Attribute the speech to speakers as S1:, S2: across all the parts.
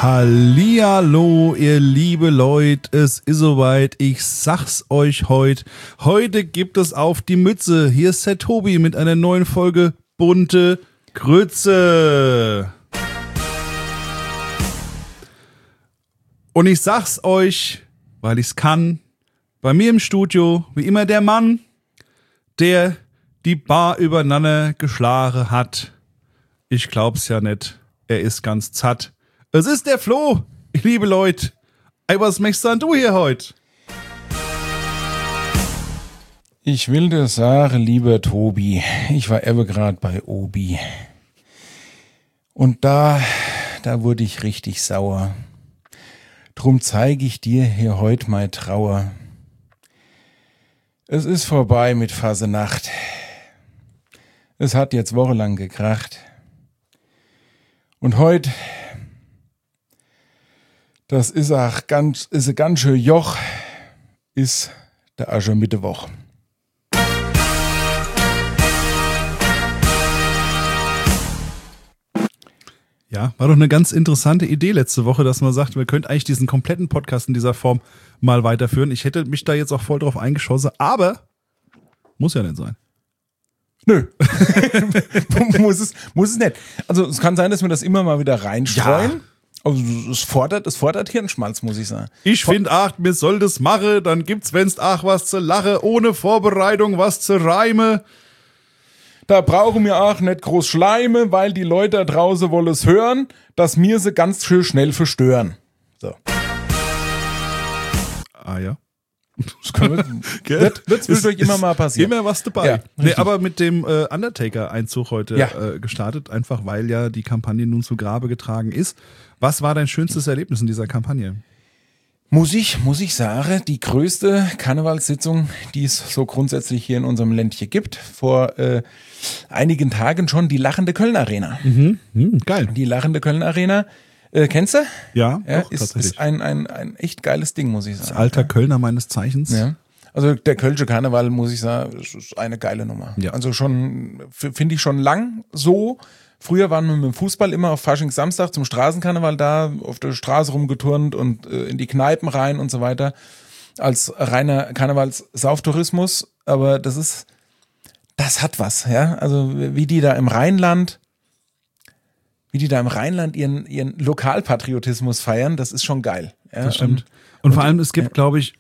S1: Hallihallo, ihr liebe Leute, es ist soweit, ich sag's euch heute. Heute gibt es auf die Mütze. Hier ist der Tobi mit einer neuen Folge Bunte Grütze. Und ich sag's euch, weil ich's kann, bei mir im Studio, wie immer der Mann, der die Bar übereinander geschlagen hat. Ich glaub's ja nicht, er ist ganz zatt. Es ist der Flo, liebe Leute. Ey, was möchtest du hier heute?
S2: Ich will dir sagen, lieber Tobi, ich war eben gerade bei Obi. Und da wurde ich richtig sauer. Drum zeige ich dir hier heute meine Trauer. Es ist vorbei mit Fasenacht. Es hat jetzt wochenlang gekracht. Und heute, das ist ein ganz schön Joch, ist der Aschermittwoch.
S1: Ja, war doch eine ganz interessante Idee letzte Woche, dass man sagt, wir könnten eigentlich diesen kompletten Podcast in dieser Form mal weiterführen. Ich hätte mich da jetzt auch voll drauf eingeschossen, aber muss ja nicht sein.
S2: Nö. muss es nicht. Also es kann sein, dass wir das immer mal wieder reinstreuen. Ja. Also es fordert Hirnschmalz, muss ich sagen.
S1: Ich finde, wir soll das machen, dann gibt's, wenn's was zu lachen, ohne Vorbereitung was zu reimen.
S2: Da brauchen wir auch nicht groß Schleime, weil die Leute da draußen wollen es hören, dass mir sie ganz schön schnell verstören. So.
S1: Ah ja.
S2: Das können wir, wird zwischendurch immer mal passieren.
S1: Immer was dabei. Ja, nee, aber mit dem Undertaker-Einzug heute gestartet, einfach weil ja die Kampagne nun zu Grabe getragen ist. Was war dein schönstes Erlebnis in dieser Kampagne?
S2: Muss ich sagen, die größte Karnevalssitzung, die es so grundsätzlich hier in unserem Ländchen gibt, vor einigen Tagen schon, die Lachende Köln Arena.
S1: Geil.
S2: Die Lachende Köln Arena, kennst du?
S1: Ja, doch,
S2: ist ein echt geiles Ding, muss ich sagen.
S1: Das alter Kölner meines Zeichens.
S2: Ja. Also der Kölsche Karneval, muss ich sagen, ist eine geile Nummer.
S1: Ja.
S2: Also schon, finde ich schon lang so. Früher waren wir mit dem Fußball immer auf Faschingssamstag zum Straßenkarneval da, auf der Straße rumgeturnt und in die Kneipen rein und so weiter, als reiner Karnevals-Sauftourismus. Aber das hat was, ja. Also wie die da im Rheinland ihren Lokalpatriotismus feiern, das ist schon geil. Ja?
S1: Das stimmt. Und vor allem, es gibt, glaube ich,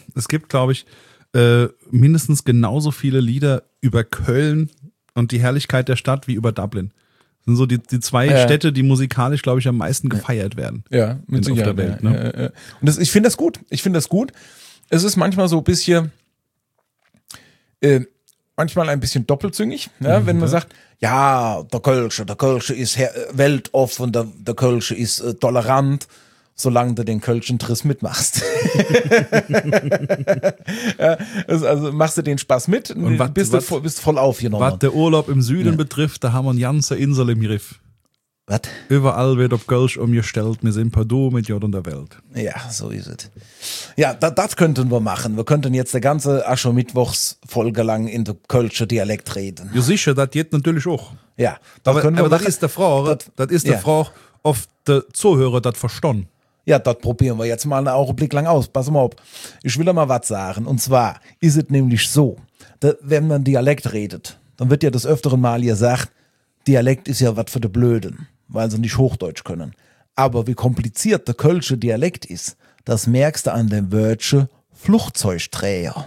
S1: mindestens genauso viele Lieder über Köln und die Herrlichkeit der Stadt wie über Dublin. Das sind so die zwei Städte, die musikalisch, glaube ich, am meisten gefeiert werden.
S2: Ja, mit Sicherheit.
S1: Auf der Welt. Ne?
S2: Und ich finde das gut. Es ist manchmal so ein bisschen, manchmal ein bisschen doppelzüngig, ne? Wenn man sagt, ja, der Kölsche ist weltoffen, der Kölsche ist tolerant, solange du den Kölschen Triss mitmachst. Also machst du den Spaß mit und bist voll aufgenommen.
S1: Was der Urlaub im Süden betrifft, da haben wir eine ganze Insel im Griff.
S2: Was?
S1: Überall wird auf Kölsch umgestellt, wir sind Pardon mit Jod und der Welt.
S2: Ja, so ist es. Ja, das könnten wir machen. Wir könnten jetzt der ganze Aschermittwochsfolge lang in der Kölscher Dialekt reden.
S1: Ja sicher, das geht natürlich auch.
S2: Ja.
S1: Aber das ist der Frage, ob der Zuhörer das verstanden.
S2: Ja, das probieren wir jetzt mal einen Augenblick lang aus. Pass mal auf. Ich will da mal was sagen. Und zwar ist es nämlich so, wenn man Dialekt redet, dann wird ja des Öfteren mal gesagt, Dialekt ist ja was für die Blöden, weil sie nicht Hochdeutsch können. Aber wie kompliziert der kölsche Dialekt ist, das merkst du an dem Wörtchen Flugzeugträger.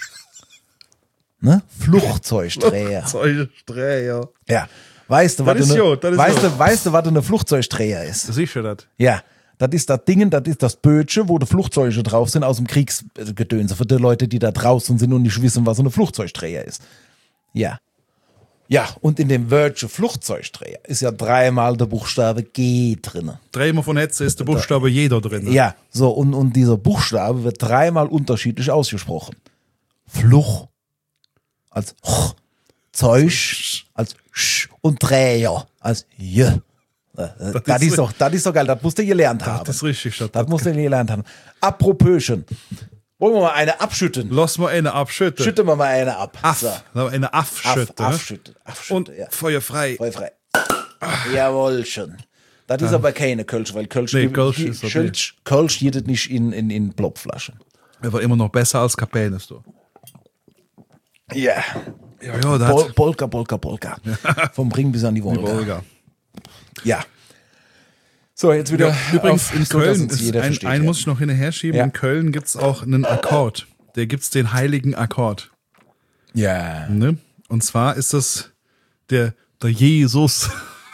S2: Ne? Flugzeugträger.
S1: Flugzeugträger.
S2: Ja. Weißt du, was eine Flugzeugträger ist?
S1: Sicher das.
S2: Ja. Das ist das Ding, das ist das Bötchen, wo die Flugzeuge drauf sind aus dem Kriegsgedönse. Für die Leute, die da draußen sind und nicht wissen, was eine Flugzeugträger ist. Ja. Ja, und in dem Wörtchen Flugzeugträger ist ja dreimal der Buchstabe G drin.
S1: Dreimal von Hetze ist der Buchstabe J da drin.
S2: Ja, so, und dieser Buchstabe wird dreimal unterschiedlich ausgesprochen. Fluch als Ch, Zeug als Sch und Träger als J. Das ist doch geil, das musst du gelernt haben.
S1: Das ist richtig.
S2: Das musst du gelernt haben. Apropöchen. Wollen wir mal eine abschütten?
S1: Lass mal eine abschütten.
S2: Schütten wir mal eine ab.
S1: So. Eine abschütten.
S2: Afschütten.
S1: Und ja. Feuer frei.
S2: Jawohl schon. Das ist aber keine Kölsch, weil Kölsch, Kölsch geht nicht in Plopflaschen.
S1: Er war immer noch besser als Capelnes, du.
S2: Ja.
S1: Ja, das
S2: Polka. Vom Ring bis an die Wolga.
S1: die Wolga.
S2: Ja. So, jetzt wieder.
S1: Übrigens, in Köln
S2: dass uns
S1: ist einen muss ich noch hinterher schieben.
S2: Ja.
S1: In Köln gibt's auch einen Akkord. Da gibt's den heiligen Akkord.
S2: Ja.
S1: Ne? Und zwar ist das der Jesus.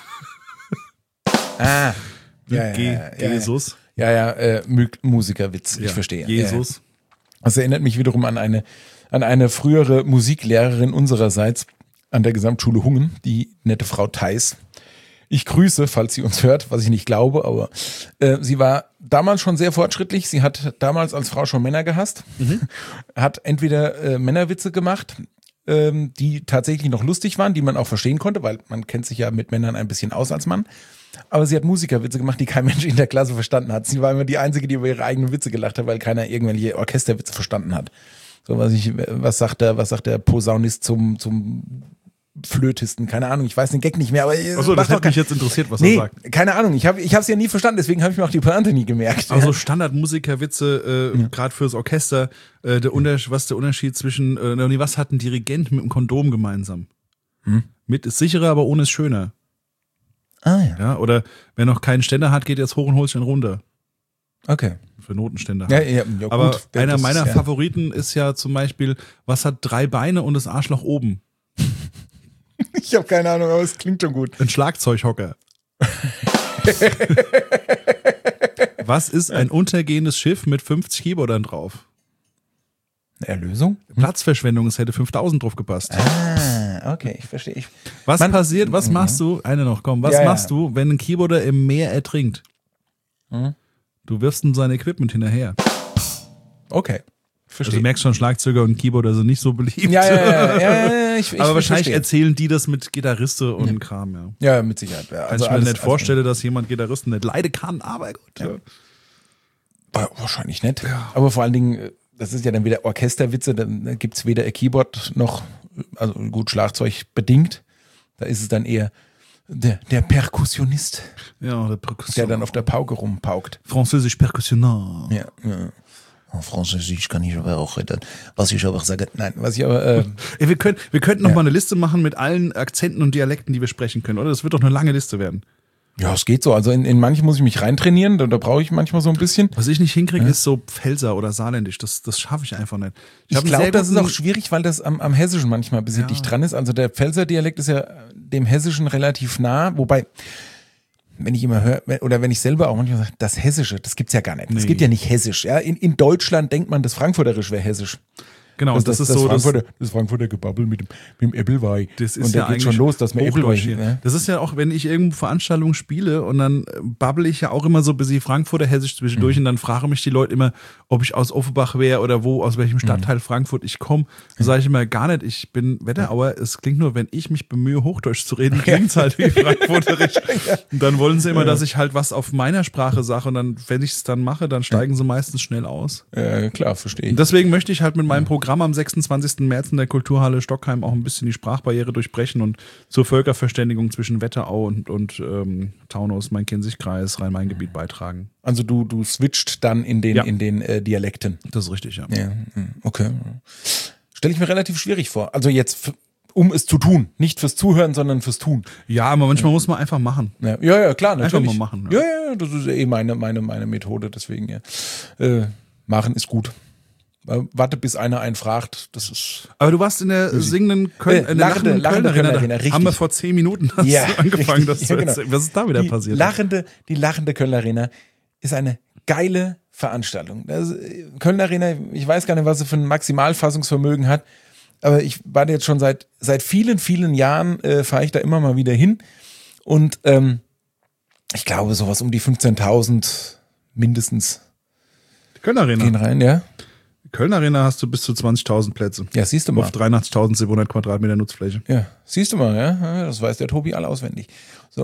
S2: Ah.
S1: Jesus.
S2: Ja, Musikerwitz, ich verstehe.
S1: Jesus.
S2: Ja. Das erinnert mich wiederum an eine frühere Musiklehrerin unsererseits an der Gesamtschule Hungen, die nette Frau Theis. Ich grüße, falls sie uns hört, was ich nicht glaube, aber sie war damals schon sehr fortschrittlich. Sie hat damals als Frau schon Männer gehasst, hat entweder Männerwitze gemacht, die tatsächlich noch lustig waren, die man auch verstehen konnte, weil man kennt sich ja mit Männern ein bisschen aus als Mann. Aber sie hat Musikerwitze gemacht, die kein Mensch in der Klasse verstanden hat. Sie war immer die Einzige, die über ihre eigenen Witze gelacht hat, weil keiner irgendwelche Orchesterwitze verstanden hat. So, was sagt der Posaunist zum Flötisten? Keine Ahnung, ich weiß den Gag nicht mehr. Aber
S1: Achso, das hat mich jetzt interessiert, was er sagt.
S2: Keine Ahnung, ich hab's ja nie verstanden, deswegen habe ich mir auch die Pointe nie gemerkt.
S1: Also Standardmusikerwitze, gerade fürs Orchester, was ist der Unterschied zwischen, was hat ein Dirigent mit einem Kondom gemeinsam? Mit ist sicherer, aber ohne ist schöner.
S2: Ah ja.
S1: Ja, oder wer noch keinen Ständer hat, geht jetzt hoch und holt sich einen runter.
S2: Okay.
S1: Für Notenständer.
S2: Ja, gut.
S1: Aber einer meiner Favoriten ist ja zum Beispiel, was hat 3 Beine und das Arschloch oben?
S2: Ich habe keine Ahnung, aber es klingt schon gut.
S1: Ein Schlagzeughocker. Was ist ein untergehendes Schiff mit 50 Keyboardern drauf?
S2: Eine Erlösung?
S1: Platzverschwendung, es hätte 5000 drauf gepasst.
S2: Ah, okay, ich verstehe.
S1: Was machst du, machst du, wenn ein Keyboarder im Meer ertrinkt? Du wirfst ihm sein Equipment hinterher.
S2: Okay,
S1: Also du merkst schon, Schlagzeuger und Keyboarder sind nicht so beliebt.
S2: Ja, ich
S1: aber wahrscheinlich
S2: verstehe.
S1: erzählen die das mit Gitarriste und Kram, ja.
S2: Ja, mit Sicherheit. Ja.
S1: Also ich mir nicht vorstellen, dass jemand Gitarristen nicht leiden kann, aber gut. Ja.
S2: Wahrscheinlich nicht. Ja. Aber vor allen Dingen, das ist ja dann wieder Orchesterwitze, dann gibt's weder ein Keyboard noch, also gut, Schlagzeug bedingt. Da ist es dann eher der Perkussionist,
S1: ja,
S2: der dann auf der Pauke rumpaukt.
S1: Französisch Perkussionant.
S2: Ja. Oh, Französisch kann ich aber auch reden.
S1: Wir könnten noch mal eine Liste machen mit allen Akzenten und Dialekten, die wir sprechen können, oder? Das wird doch eine lange Liste werden.
S2: Ja, es geht so. Also in manche muss ich mich reintrainieren, da brauche ich manchmal so ein bisschen.
S1: Was ich nicht hinkriege, ist so Pfälzer oder Saarländisch. Das schaffe ich einfach nicht.
S2: Ich glaube, das ist auch schwierig, weil das am Hessischen manchmal ein bisschen dicht dran ist. Also der Pfälzer Dialekt ist ja dem Hessischen relativ nah, wobei, wenn ich immer höre, oder wenn ich selber auch manchmal sage, das Hessische, das gibt's ja gar nicht. Es gibt ja nicht Hessisch. Ja? In Deutschland denkt man, das Frankfurterisch wäre Hessisch.
S1: Genau, das ist so
S2: das Frankfurter Gebabbel mit dem Äppelweih.
S1: Das ist
S2: und da
S1: ja
S2: geht schon los, dass man Äppelweih.
S1: Ja. Das ist ja auch, wenn ich irgendwo Veranstaltungen spiele und dann babbel ich ja auch immer so ein bisschen Frankfurter Hessisch zwischendurch und dann fragen mich die Leute immer, ob ich aus Offenbach wäre oder aus welchem Stadtteil Frankfurt ich komme. Da sage ich immer gar nicht, ich bin Wetterauer. Es klingt nur, wenn ich mich bemühe, Hochdeutsch zu reden, klingt es halt wie Frankfurterisch. Und dann wollen sie immer, dass ich halt was auf meiner Sprache sage und dann, wenn ich es dann mache, dann steigen sie meistens schnell aus.
S2: Ja, klar, verstehe ich.
S1: Und deswegen möchte ich halt mit meinem Programm am 26. März in der Kulturhalle Stockheim auch ein bisschen die Sprachbarriere durchbrechen und zur Völkerverständigung zwischen Wetterau und Taunus, Main-Kinzig-Kreis, Rhein-Main-Gebiet beitragen.
S2: Also du switcht dann in den Dialekten.
S1: Das ist richtig, ja.
S2: Okay. Stelle ich mir relativ schwierig vor. Also jetzt, um es zu tun. Nicht fürs Zuhören, sondern fürs Tun.
S1: Ja, aber manchmal muss man einfach machen.
S2: Ja, klar, natürlich.
S1: Einfach mal machen.
S2: Ja, das ist meine Methode, deswegen, ja. Machen ist gut. Warte, bis einer einen fragt, das ist...
S1: Aber du warst in der singenden
S2: lachende Kölnerin, richtig.
S1: Haben wir vor 10 Minuten angefangen, das zu erzählen. Was ist da wieder passiert?
S2: Die lachende Kölnerin ist eine geile Veranstaltung. Kölnerin, ich weiß gar nicht, was sie für ein Maximalfassungsvermögen hat, aber ich war jetzt schon seit vielen, vielen Jahren, fahre ich da immer mal wieder hin und ich glaube, sowas um die 15.000 mindestens
S1: Köln Arena.
S2: Gehen rein, ja.
S1: Köln Arena hast du bis zu 20.000 Plätze.
S2: Ja, siehst du mal.
S1: Auf 83.700 Quadratmeter Nutzfläche.
S2: Ja, siehst du mal, ja. Das weiß der Tobi alle auswendig. So,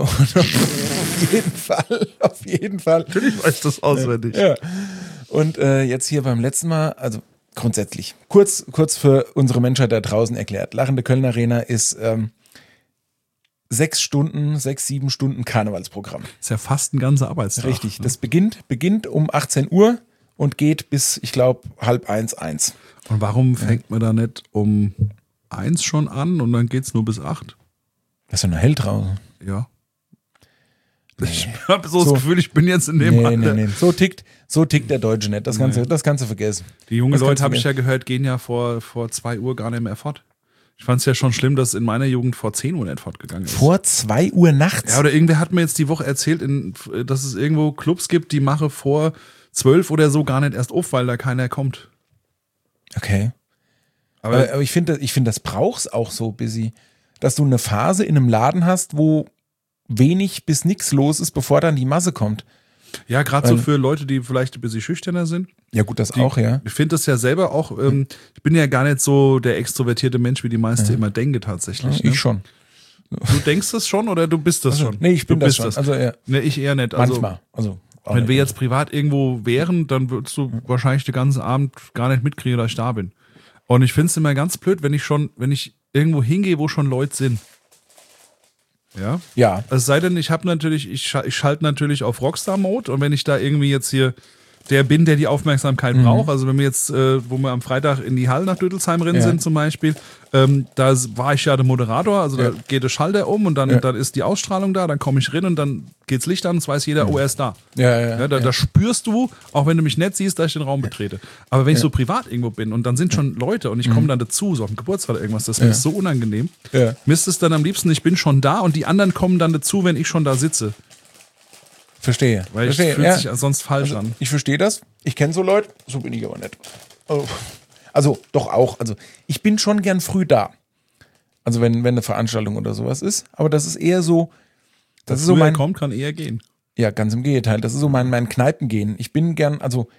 S2: auf jeden Fall.
S1: Natürlich weiß das auswendig.
S2: Ja. Und jetzt hier beim letzten Mal, also grundsätzlich, kurz für unsere Menschheit da draußen erklärt. Lachende Köln Arena ist 6, 7 Stunden Karnevalsprogramm.
S1: Ist ja fast ein ganzer Arbeitstag.
S2: Richtig, das beginnt um 18 Uhr und geht bis, ich glaube, 12:30, 1.
S1: Und warum fängt man da nicht um 1 schon an und dann geht's nur bis 8?
S2: Das ist ja noch hell draußen.
S1: Ja. Ich habe so das Gefühl, ich bin jetzt in dem Alter.
S2: Nee. So tickt der Deutsche nicht. Das kannst du vergessen.
S1: Die jungen Leute, habe ich ja gehört, gehen ja vor 2 Uhr gar nicht mehr fort. Ich fand es ja schon schlimm, dass in meiner Jugend vor 10 Uhr nicht fortgegangen ist.
S2: Vor 2 Uhr nachts?
S1: Ja, oder irgendwer hat mir jetzt die Woche erzählt, dass es irgendwo Clubs gibt, die mache vor 12 oder so gar nicht erst auf, weil da keiner kommt.
S2: Okay. Aber ich finde, das brauchst auch so busy, dass du eine Phase in einem Laden hast, wo wenig bis nichts los ist, bevor dann die Masse kommt.
S1: Ja, gerade so für Leute, die vielleicht ein bisschen schüchterner sind.
S2: Ja gut, das auch, ja.
S1: Ich finde das ja selber auch, ich bin ja gar nicht so der extrovertierte Mensch, wie die meisten immer denken tatsächlich.
S2: Ja, ich schon.
S1: Du denkst das schon oder du bist das schon?
S2: Nee, ich bin
S1: du
S2: das
S1: bist
S2: schon. Also, ja.
S1: Nee, ich eher nicht. Also,
S2: manchmal. Also,
S1: wenn wir jetzt privat irgendwo wären, dann würdest du wahrscheinlich den ganzen Abend gar nicht mitkriegen, dass ich da bin. Und ich finde es immer ganz blöd, wenn ich irgendwo hingehe, wo schon Leute sind. Ja?
S2: Ja.
S1: Es sei denn, ich schalte natürlich auf Rockstar-Mode und wenn ich da irgendwie jetzt hier der bin, der die Aufmerksamkeit braucht, also wenn wir jetzt, wo wir am Freitag in die Halle nach Dödelsheim rennen sind zum Beispiel, da war ich ja der Moderator, also da geht der Schalter um und dann ist die Ausstrahlung da, dann komme ich rein und dann geht's Licht an und es weiß jeder, oh, er ist da. Da spürst du, auch wenn du mich nicht siehst, dass ich den Raum betrete. Aber wenn ich so privat irgendwo bin und dann sind schon Leute und ich komme dann dazu, so auf dem Geburtstag oder irgendwas, das ist so unangenehm. Mir ist es dann am liebsten, ich bin schon da und die anderen kommen dann dazu, wenn ich schon da sitze.
S2: Verstehe.
S1: Weil es fühlt sich sonst falsch an.
S2: Ich verstehe das. Ich kenne so Leute, so bin ich aber nicht. Also doch auch. Also ich bin schon gern früh da. Also wenn eine Veranstaltung oder sowas ist. Aber das ist eher so. Das ist so
S1: kommt, kann eher gehen.
S2: Ja, ganz im Gegenteil. Das ist so mein Kneipengehen. Ich bin gern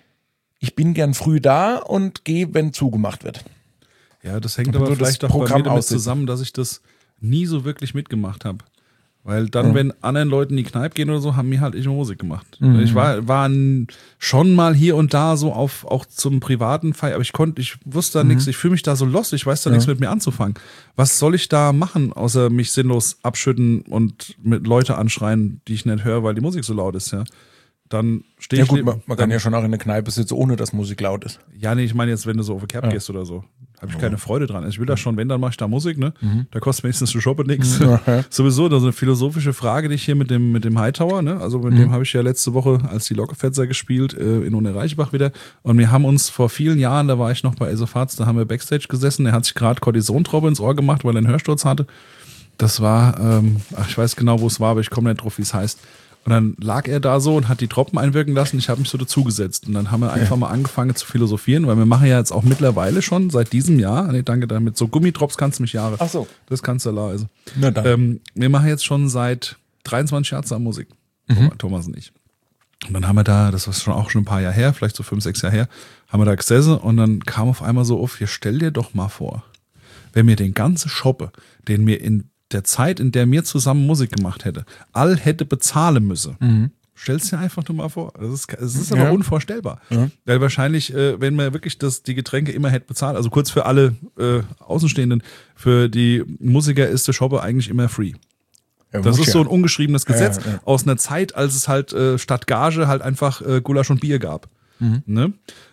S2: früh da und gehe, wenn zugemacht wird.
S1: Ja, das hängt aber vielleicht auch bei mir damit zusammen, dass ich das nie so wirklich mitgemacht habe. Weil dann, wenn anderen Leuten in die Kneipe gehen oder so, haben mir halt ich Musik gemacht. Ich war schon mal hier und da so auch zum privaten Feier, aber ich wusste da nichts, ich fühle mich da so lost, ich weiß da nichts mit mir anzufangen. Was soll ich da machen, außer mich sinnlos abschütten und mit Leute anschreien, die ich nicht höre, weil die Musik so laut ist, ja. Dann stehe ich.
S2: Ja gut, man kann ja schon auch in eine Kneipe sitzen, ohne dass Musik laut ist.
S1: Ja, nee, ich meine jetzt, wenn du so auf eine Cap gehst oder so. Habe ich keine Freude dran. Also ich will da schon, wenn, dann mache ich da Musik, ne? Da kostet wenigstens zu shoppen nichts. Sowieso, das ist eine philosophische Frage, die ich hier mit dem Hightower, ne? Also mit dem habe ich ja letzte Woche als die Lockefetzer gespielt, in Unterreichbach wieder. Und wir haben uns vor vielen Jahren, da war ich noch bei Esofarz, da haben wir Backstage gesessen, er hat sich gerade Kortisontraube ins Ohr gemacht, weil er einen Hörsturz hatte. Das war, ich weiß genau, wo es war, aber ich komme nicht drauf, wie es heißt. Und dann lag er da so und hat die Tropfen einwirken lassen. Ich habe mich so dazugesetzt. Und dann haben wir einfach mal angefangen zu philosophieren, weil wir machen ja jetzt auch mittlerweile schon seit diesem Jahr, nee, danke, damit so Gummitrops kannst du mich Jahre.
S2: Ach so.
S1: Das kannst du leise.
S2: Na dann.
S1: Wir machen jetzt schon seit 23 Jahren zusammen Musik. Thomas und ich. Und dann haben wir da, das war schon ein paar Jahre her, vielleicht so 5, 6 Jahre her, haben wir da gesessen und dann kam auf einmal so auf, hier stell dir doch mal vor, wenn mir den ganzen Shoppe, den mir in der Zeit, in der wir zusammen Musik gemacht hätte, all hätte bezahlen müssen. Stell's dir einfach nur mal vor. Es ist aber unvorstellbar. Weil wahrscheinlich, wenn man wirklich die Getränke immer hätte bezahlt, also kurz für alle Außenstehenden, für die Musiker ist der Shoppe eigentlich immer free. Ja, das ist so ein ungeschriebenes Gesetz aus einer Zeit, als es halt statt Gage halt einfach Gulasch und Bier gab. Ne?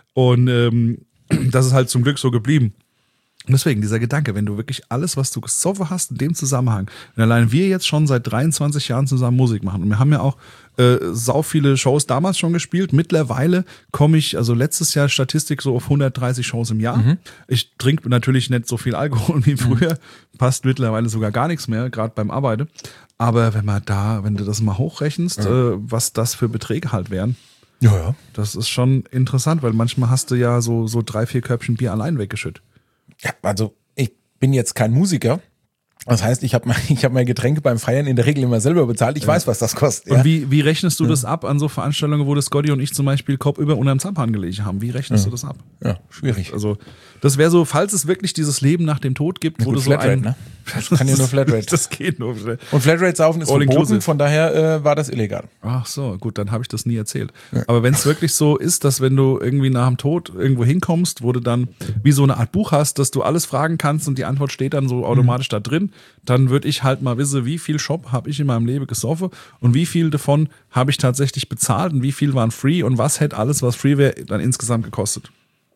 S1: Und das ist halt zum Glück so geblieben. Und deswegen, dieser Gedanke, wenn du wirklich alles, was du gesoffen hast in dem Zusammenhang, und allein wir jetzt schon seit 23 Jahren zusammen Musik machen und wir haben ja auch sau viele Shows damals schon gespielt, mittlerweile komme ich, also letztes Jahr Statistik so auf 130 Shows im Jahr. Ich trinke natürlich nicht so viel Alkohol wie früher, passt mittlerweile sogar gar nichts mehr, gerade beim Arbeiten, aber wenn du das mal hochrechnest, was das für Beträge halt wären, das ist schon interessant, weil manchmal hast du ja so 3, 4 Körbchen Bier allein weggeschüttet.
S2: Ja, also ich bin jetzt kein Musiker. Das heißt, ich hab mein Getränk beim Feiern in der Regel immer selber bezahlt. Ich weiß, was das kostet.
S1: Und wie rechnest du das ab an so Veranstaltungen, wo das Scotty und ich zum Beispiel Kopf über unterm Zapphahn gelegen haben? Wie rechnest du das ab?
S2: Ja, schwierig.
S1: Also das wäre so, falls es wirklich dieses Leben nach dem Tod gibt, wo du so
S2: Flatrate, ne? Das kann ja nur Flatrate.
S1: Das geht nur.
S2: Und Flatrate saufen ist verboten, von daher war das illegal.
S1: Ach so, gut, dann habe ich das nie erzählt. Ja. Aber wenn es wirklich so ist, dass wenn du irgendwie nach dem Tod irgendwo hinkommst, wo du dann wie so eine Art Buch hast, dass du alles fragen kannst und die Antwort steht dann so automatisch da drin, dann würde ich halt mal wissen, wie viel Shop habe ich in meinem Leben gesoffen und wie viel davon habe ich tatsächlich bezahlt und wie viel waren free und was hätte alles, was free wäre, dann insgesamt gekostet.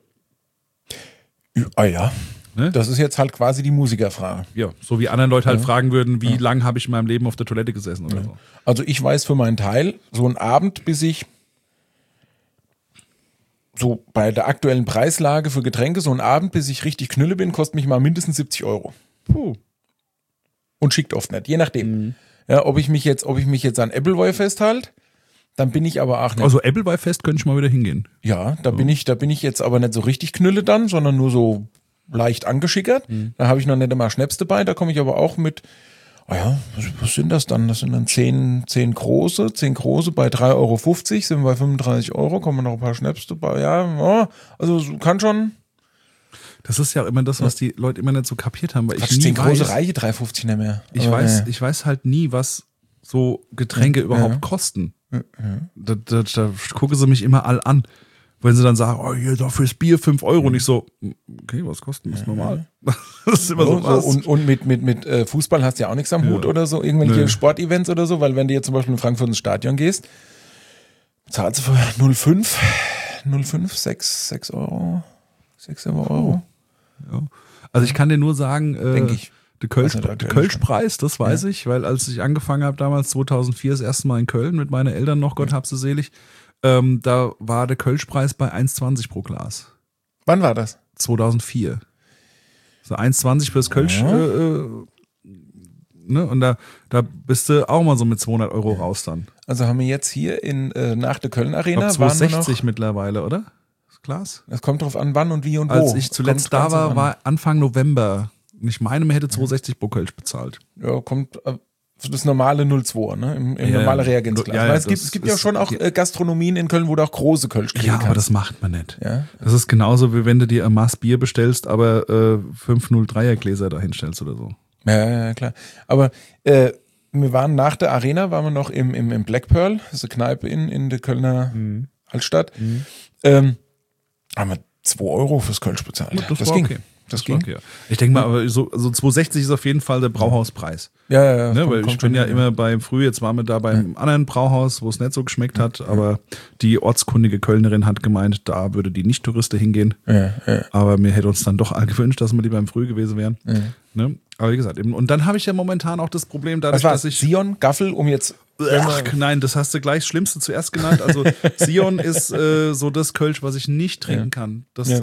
S2: Ah ja.
S1: Ne?
S2: Das ist jetzt halt quasi die Musikerfrage.
S1: Ja, so wie andere Leute halt fragen würden, wie lang habe ich in meinem Leben auf der Toilette gesessen oder so.
S2: Also ich weiß für meinen Teil, so einen Abend, bis ich so bei der aktuellen Preislage für Getränke, so einen Abend, bis ich richtig knülle bin, kostet mich mal mindestens 70 Euro.
S1: Puh.
S2: Und schickt oft nicht, je nachdem. Ja, ob ich mich jetzt an Appleboy festhalte, dann bin ich aber auch nicht.
S1: Also Appleboy-Fest könnte ich mal wieder hingehen.
S2: Ja, da bin ich jetzt aber nicht so richtig knülle dann, sondern nur so leicht angeschickert. Da habe ich noch nicht einmal Schnaps dabei, da komme ich aber auch mit, was sind das dann? Das sind dann 10 große bei 3,50 Euro, sind wir bei 35 Euro, kommen noch ein paar Schnaps dabei. Ja, also kann schon.
S1: Das ist ja immer das, was die Leute immer nicht so kapiert haben, weil ich nie
S2: 10 große
S1: weiß,
S2: Reiche 3,50 nicht mehr.
S1: ich weiß halt nie, was so Getränke überhaupt kosten. Da gucken sie mich immer all an. Wenn sie dann sagen, oh, hier, dafür ist Bier 5 Euro. Und ich so, okay, was kostet das normal? Das ist immer so was.
S2: Und mit Fußball hast du ja auch nichts am Hut oder so, irgendwelche Sportevents oder so, weil wenn du jetzt zum Beispiel in Frankfurt ins Stadion gehst, zahlst du für 6 Euro. 6 Euro.
S1: Ja. Also ich kann dir nur sagen,
S2: denke ich.
S1: Der Kölschpreis, das weiß ich, weil als ich angefangen habe, damals 2004, das erste Mal in Köln mit meinen Eltern noch, Gott hab sie selig, da war der Kölschpreis bei 1,20 pro Glas.
S2: Wann war das?
S1: 2004. So 1,20 fürs Kölsch. Ne? Und da bist du auch mal so mit 200 Euro raus dann.
S2: Also haben wir jetzt hier nach der Köln Arena.
S1: Ich glaub, 2,60 mittlerweile, oder? Das Glas?
S2: Es kommt drauf an, wann und wie und wo.
S1: Als ich zuletzt da war Anfang November. Ich meine, man hätte 2,60 pro Kölsch bezahlt.
S2: Ja, kommt das normale 0,2, ne? Im normale Reagenzglas.
S1: Ja,
S2: es gibt ja schon auch Gastronomien in Köln, wo du auch große Kölsch kriegen kannst.
S1: Ja, aber das macht man nicht.
S2: Ja?
S1: Das ist genauso, wie wenn du dir ein Maß Bier bestellst, aber 503er Gläser da hinstellst oder so.
S2: Ja, klar. Aber wir waren nach der Arena, waren wir noch im Black Pearl, das ist eine Kneipe in der Kölner Altstadt. Haben wir 2 Euro fürs Kölsch bezahlt.
S1: Das ging. Okay. Das ging. Okay. Ich denke mal, aber so 2,60 ist auf jeden Fall der Brauhauspreis.
S2: Ja.
S1: Ne, weil ich bin ja immer jetzt waren wir da beim anderen Brauhaus, wo es nicht so geschmeckt hat, aber die ortskundige Kölnerin hat gemeint, da würde die Nicht-Touristen hingehen. Ja. Aber mir hätte uns dann doch gewünscht, dass wir lieber im Früh gewesen wären. Ja. Ne? Aber wie gesagt, eben, und dann habe ich ja momentan auch das Problem, dadurch, dass ich
S2: Sion, Gaffel, um jetzt.
S1: Ach, nein, das hast du gleich das Schlimmste zuerst genannt. Also Sion ist so das Kölsch, was ich nicht trinken kann.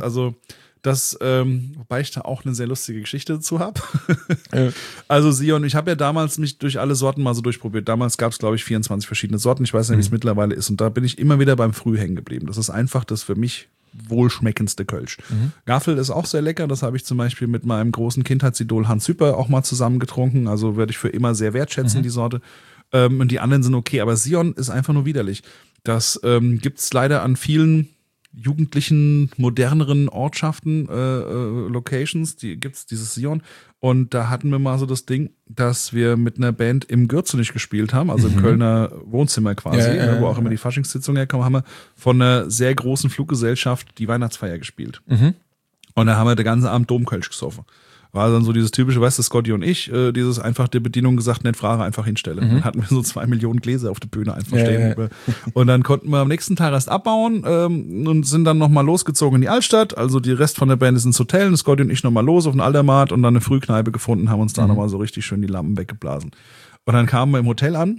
S1: Wobei ich da auch eine sehr lustige Geschichte dazu habe. Also Sion, ich habe ja damals mich durch alle Sorten mal so durchprobiert. Damals gab es, glaube ich, 24 verschiedene Sorten. Ich weiß nicht, wie es mittlerweile ist. Und da bin ich immer wieder beim Früh hängen geblieben. Das ist einfach das für mich wohlschmeckendste Kölsch. Gaffel ist auch sehr lecker. Das habe ich zum Beispiel mit meinem großen Kindheitsidol Hans Hüpper auch mal zusammen getrunken. Also werde ich für immer sehr wertschätzen, die Sorte. Und die anderen sind okay. Aber Sion ist einfach nur widerlich. Das gibt es leider an vielen jugendlichen, moderneren Ortschaften, Locations, die gibt's dieses Sion. Und da hatten wir mal so das Ding, dass wir mit einer Band im Gürzenich gespielt haben, also im Kölner Wohnzimmer quasi, wo auch immer die Faschingssitzung herkommen, haben wir von einer sehr großen Fluggesellschaft die Weihnachtsfeier gespielt. Und da haben wir den ganzen Abend Domkölsch gesoffen. War dann so dieses typische, weißt du, Scotty und ich, dieses einfach der Bedienung gesagt, nicht Frage, einfach hinstellen. Dann hatten wir so 2 Millionen Gläser auf der Bühne einfach stehen. Ja. Und dann konnten wir am nächsten Tag erst abbauen und sind dann nochmal losgezogen in die Altstadt. Also die Rest von der Band ist ins Hotel und Scotty und ich nochmal los auf den Altermarkt und dann eine Frühkneipe gefunden, haben uns da nochmal so richtig schön die Lampen weggeblasen. Und dann kamen wir im Hotel an.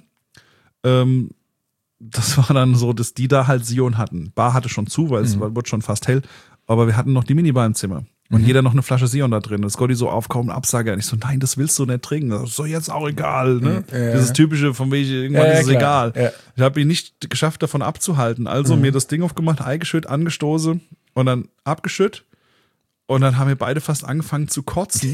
S1: Das war dann so, dass die da halt Sion hatten. Bar hatte schon zu, weil es wurde schon fast hell. Aber wir hatten noch die Minibar im Zimmer. Und jeder noch eine Flasche Sion da drin. Das Scotty so aufkommen, Absage. Und ich so, nein, das willst du nicht trinken. Das ist doch jetzt auch egal. Ne? Dieses typische, von wegen, irgendwann ist es egal. Ja. Ich habe ihn nicht geschafft, davon abzuhalten. Also mir das Ding aufgemacht, eingeschüttet, angestoßen und dann abgeschüttet. Und dann haben wir beide fast angefangen zu kotzen.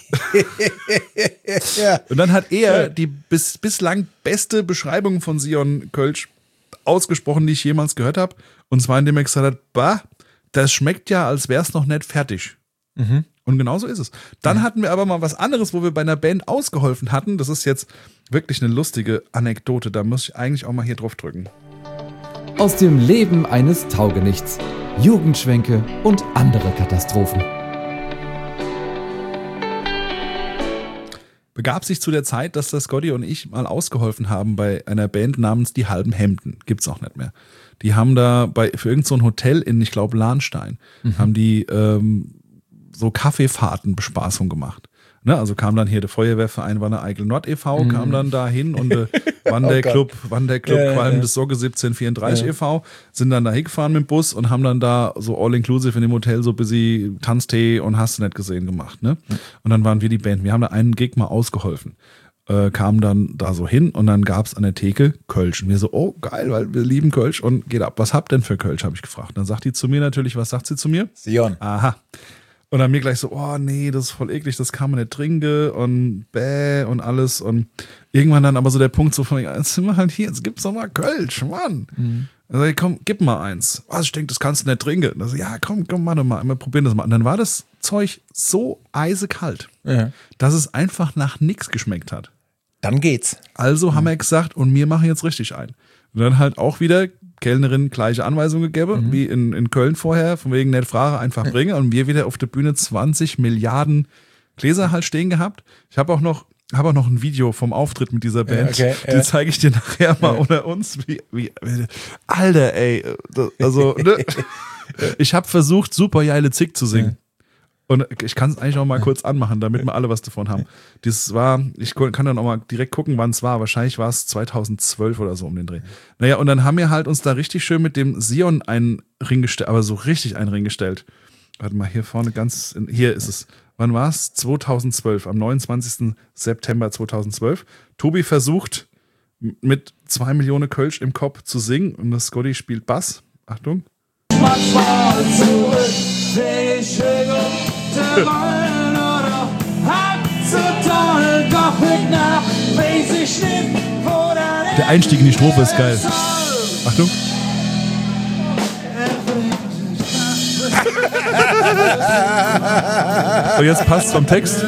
S1: Und dann hat er die bislang beste Beschreibung von Sion Kölsch ausgesprochen, die ich jemals gehört habe. Und zwar, indem er gesagt hat, bah, das schmeckt ja, als wäre es noch nicht fertig. Und genau so ist es. Dann hatten wir aber mal was anderes, wo wir bei einer Band ausgeholfen hatten. Das ist jetzt wirklich eine lustige Anekdote. Da muss ich eigentlich auch mal hier drauf drücken.
S3: Aus dem Leben eines Taugenichts. Jugendschwänke und andere Katastrophen.
S1: begab sich zu der Zeit, dass der Scotty und ich mal ausgeholfen haben bei einer Band namens Die Halben Hemden. Gibt's auch nicht mehr. Die haben da für irgend so ein Hotel in, ich glaube, Lahnstein, haben die so Kaffeefahrtenbespaßung gemacht. Ne, also kam dann hier der Feuerwehrverein Wanne Eickel Nord e.V., kam dann da hin und Wanderclub Qualm des Sogge 1734 e.V. sind dann da hingefahren mit dem Bus und haben dann da so all-inclusive in dem Hotel so busy Tanztee und hast du nicht gesehen gemacht. Ne? Und dann waren wir die Band. Wir haben da einen Gig mal ausgeholfen. Kamen dann da so hin und dann gab's an der Theke Kölsch. Und wir so, oh geil, weil wir lieben Kölsch und geht ab. Was habt denn für Kölsch, habe ich gefragt. Dann sagt die zu mir natürlich, was sagt sie zu mir?
S2: Sion.
S1: Aha. Und dann mir gleich so, oh nee, das ist voll eklig, das kann man nicht trinken und bäh und alles. Und irgendwann dann aber so der Punkt so von, jetzt sind wir halt hier, jetzt gibt's doch mal Kölsch, Mann. Dann sag ich, komm, gib mal eins. Was, ich denke, das kannst du nicht trinken. Dann so, ja, komm, warte mal, wir probieren das mal. Und dann war das Zeug so eisekalt, dass es einfach nach nix geschmeckt hat.
S2: Dann geht's.
S1: Also haben wir gesagt, und wir machen jetzt richtig ein. Und dann halt auch wieder Kellnerin gleiche Anweisung gegeben, wie in Köln vorher, von wegen nicht Frage, einfach bringen. Und wir wieder auf der Bühne 20 Milliarden Gläser halt stehen gehabt. Ich habe auch noch ein Video vom Auftritt mit dieser Band. Die zeige ich dir nachher mal unter uns. Alter, ey. Also, ne? Ich habe versucht, super geile Zick zu singen. Und ich kann es eigentlich auch mal kurz anmachen, damit wir alle was davon haben. Das war, ich kann dann auch mal direkt gucken, wann es war. Wahrscheinlich war es 2012 oder so um den Dreh. Naja, und dann haben wir halt uns da richtig schön mit dem Sion einen Ring gestellt, aber so richtig einen Ring gestellt. Warte mal, hier vorne hier ist es. Wann war es? 2012, am 29. September 2012. Tobi versucht, mit 2 Millionen Kölsch im Kopf zu singen und das Scotty spielt Bass. Achtung. Manchmal zurück, ich oder hab so toll, doch nach, weiß ich nicht, wo der Einstieg in die Strophe ist geil. Achtung. Und jetzt passt vom Text.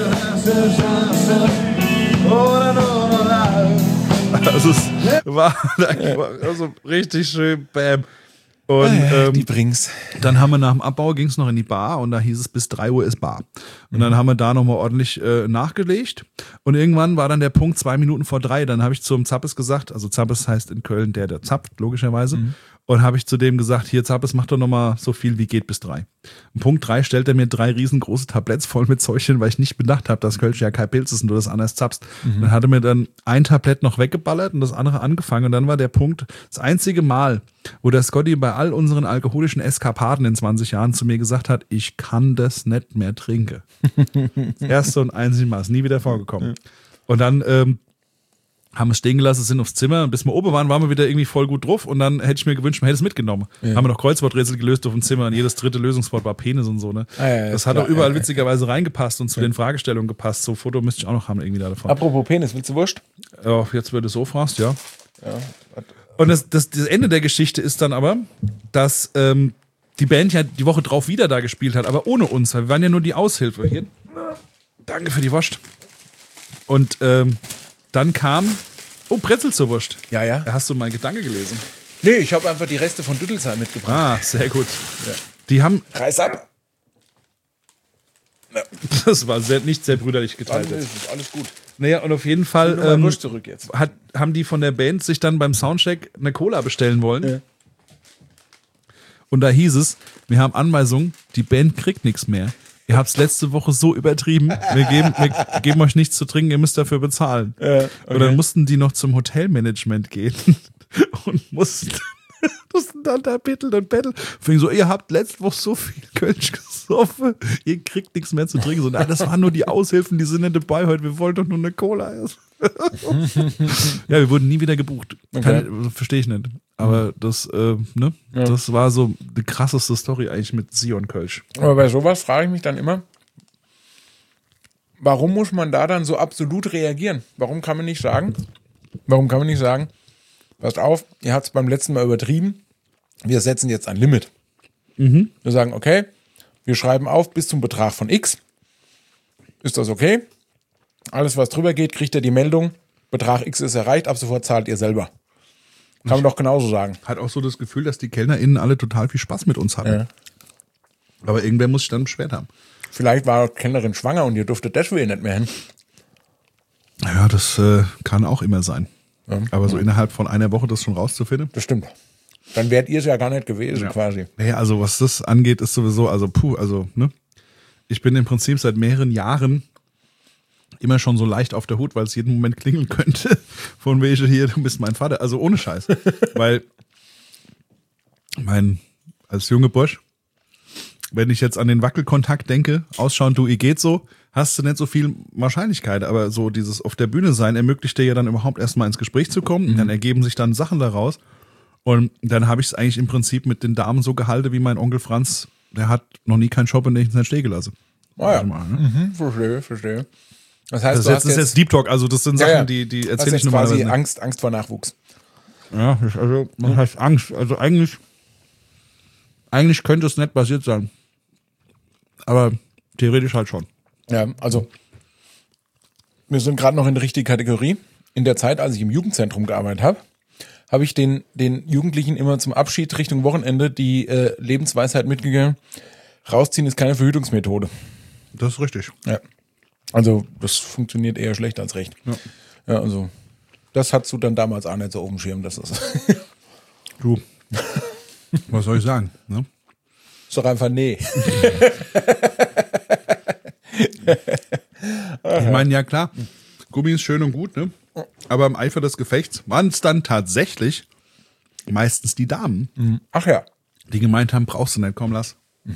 S1: Also es war also richtig schön, bam. Und
S2: die bring's.
S1: Dann haben wir nach dem Abbau, ging es noch in die Bar und da hieß es, bis 3 Uhr ist Bar. Und dann haben wir da nochmal ordentlich nachgelegt und irgendwann war dann der Punkt 2 Minuten vor 3. Dann habe ich zum Zappes gesagt, also Zappes heißt in Köln der zapft, logischerweise. Und habe ich zu dem gesagt, hier Zappes, mach doch nochmal so viel wie geht bis 3. Und Punkt 3 stellt er mir 3 riesengroße Tabletts voll mit Zeug hin, weil ich nicht bedacht habe, dass Kölsch ja kein Pilz ist und du das anders zapfst. Dann hat er mir dann ein Tablett noch weggeballert und das andere angefangen und dann war der Punkt, das einzige Mal, wo der Scotty bei all unseren alkoholischen Eskapaden in 20 Jahren zu mir gesagt hat, ich kann das nicht mehr trinken. Das erste und einzige Mal, ist nie wieder vorgekommen. Und dann haben wir stehen gelassen, sind aufs Zimmer und bis wir oben waren wir wieder irgendwie voll gut drauf und dann hätte ich mir gewünscht, man hätte es mitgenommen. Haben wir noch Kreuzworträtsel gelöst auf dem Zimmer und jedes dritte Lösungswort war Penis und so, ne? Das hat auch überall witzigerweise reingepasst und zu den Fragestellungen gepasst. So ein Foto müsste ich auch noch haben irgendwie da davon.
S2: Apropos Penis, willst du Wurst?
S1: Ja, jetzt würde du so fragst, ja. Und das Ende der Geschichte ist dann aber, dass die Band ja die Woche drauf wieder da gespielt hat, aber ohne uns, weil wir waren ja nur die Aushilfe. Hier, danke für die Wurst. Und dann kam, Brezel zur Wurst.
S2: Ja.
S1: Hast du meinen Gedanke gelesen?
S2: Nee, ich habe einfach die Reste von Düttelsheim mitgebracht.
S1: Ah, sehr gut. Ja. Die haben...
S2: Reiß ab!
S1: Ja. Das war nicht sehr brüderlich geteilt.
S2: Alles gut.
S1: Naja, und auf jeden Fall
S2: Wurst zurück jetzt.
S1: haben die von der Band sich dann beim Soundcheck eine Cola bestellen wollen. Ja. Und da hieß es, wir haben Anweisungen, die Band kriegt nichts mehr. Ihr habt es letzte Woche so übertrieben, wir geben euch nichts zu trinken, ihr müsst dafür bezahlen. Ja, okay. Und dann mussten die noch zum Hotelmanagement gehen und mussten dann da bitteln und betteln. Fing so, ihr habt letzte Woche so viel Kölsch gesoffen, ihr kriegt nichts mehr zu trinken. So, das waren nur die Aushilfen, die sind nicht dabei heute, wir wollen doch nur eine Cola essen. Ja, wir wurden nie wieder gebucht. Okay. Verstehe ich nicht. Aber das war so die krasseste Story eigentlich mit Sion Kölsch.
S2: Aber bei sowas frage ich mich dann immer, warum muss man da dann so absolut reagieren? Warum kann man nicht sagen, passt auf, ihr habt es beim letzten Mal übertrieben, wir setzen jetzt ein Limit. Wir sagen, okay, wir schreiben auf bis zum Betrag von X. Ist das okay? Alles, was drüber geht, kriegt ihr die Meldung, Betrag X ist erreicht, ab sofort zahlt ihr selber. Kann man doch genauso sagen.
S1: Hat auch so das Gefühl, dass die KellnerInnen alle total viel Spaß mit uns hatten. Ja. Aber irgendwer muss sich dann beschwert haben.
S2: Vielleicht war die Kellnerin schwanger und ihr durftet deswegen nicht mehr hin.
S1: Ja, das kann auch immer sein.
S2: Ja.
S1: Aber so innerhalb von einer Woche das schon rauszufinden.
S2: Das stimmt. Dann wärt ihr es ja gar nicht gewesen,
S1: Ja.
S2: quasi.
S1: Naja, also was das angeht, ist sowieso, ne? Ich bin im Prinzip seit mehreren Jahren immer schon so leicht auf der Hut, weil es jeden Moment klingeln könnte. Von welche hier, du bist mein Vater. Also ohne Scheiß. Weil als junge Bursch, wenn ich jetzt an den Wackelkontakt denke, ausschauen, du, ihr geht so, hast du nicht so viel Wahrscheinlichkeit, aber so dieses auf der Bühne sein ermöglicht dir ja dann überhaupt erstmal ins Gespräch zu kommen, dann ergeben sich dann Sachen daraus und dann habe ich es eigentlich im Prinzip mit den Damen so gehalten, wie mein Onkel Franz, der hat noch nie keinen Shop in den ich nicht stehen gelassen.
S2: Ah ja,
S1: Mal, ne?
S2: verstehe. Das heißt,
S1: Das ist jetzt Deep Talk, also das sind Sachen, die
S2: hast
S1: erzähle ich
S2: jetzt quasi
S1: normalerweise nicht.
S2: Angst vor Nachwuchs.
S1: Ja, was heißt Angst? Also eigentlich könnte es nicht passiert sein. Aber theoretisch halt schon.
S2: Ja, also wir sind gerade noch in der richtigen Kategorie. In der Zeit, als ich im Jugendzentrum gearbeitet habe, habe ich den Jugendlichen immer zum Abschied Richtung Wochenende die Lebensweisheit mitgegeben. Rausziehen ist keine Verhütungsmethode.
S1: Das ist richtig.
S2: Ja. Also das funktioniert eher schlecht als recht. Ja, also das hattest du dann damals auch nicht so auf dem Schirm. Das ist
S1: Du, was soll ich sagen? Ne?
S2: ist doch einfach nee.
S1: Ich meine, ja klar, Gummi ist schön und gut, ne? Aber im Eifer des Gefechts waren es dann tatsächlich meistens die Damen,
S2: Ach ja.
S1: die gemeint haben, brauchst du nicht, komm, lass.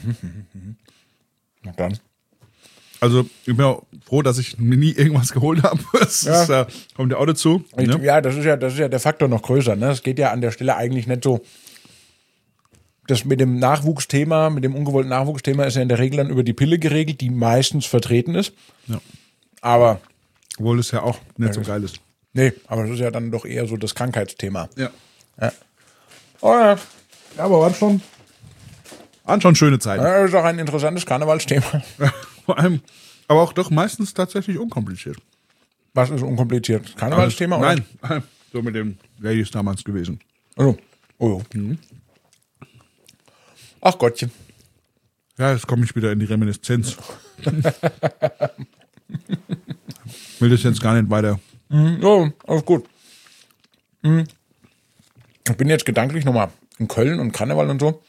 S2: Na dann.
S1: Also ich bin auch froh, dass ich mir nie irgendwas geholt habe. Das
S2: Ja.
S1: ist, kommt ja auch dazu. Ne?
S2: Ja, das ist ja der Faktor noch größer. Ne? Es geht ja an der Stelle eigentlich nicht so. Das mit dem Nachwuchsthema, mit dem ungewollten Nachwuchsthema ist ja in der Regel dann über die Pille geregelt, die meistens vertreten ist.
S1: Ja.
S2: Aber,
S1: Obwohl es ja auch nicht so geil ist.
S2: nee, aber das ist ja dann doch eher so das Krankheitsthema.
S1: Ja.
S2: Oh ja,
S1: Aber waren schon schöne Zeiten.
S2: das ist auch ein interessantes Karnevalsthema.
S1: Vor allem, aber auch doch meistens tatsächlich unkompliziert.
S2: Was ist unkompliziert? Karnevalsthema? oder?
S1: Nein, so mit den Ladies damals gewesen.
S2: Oh, oh. Ach Gottchen.
S1: Ja, jetzt komme ich wieder in die Reminiszenz. Will das jetzt gar nicht weiter.
S2: Ja, alles gut. Ich bin jetzt gedanklich nochmal in Köln und Karneval und so.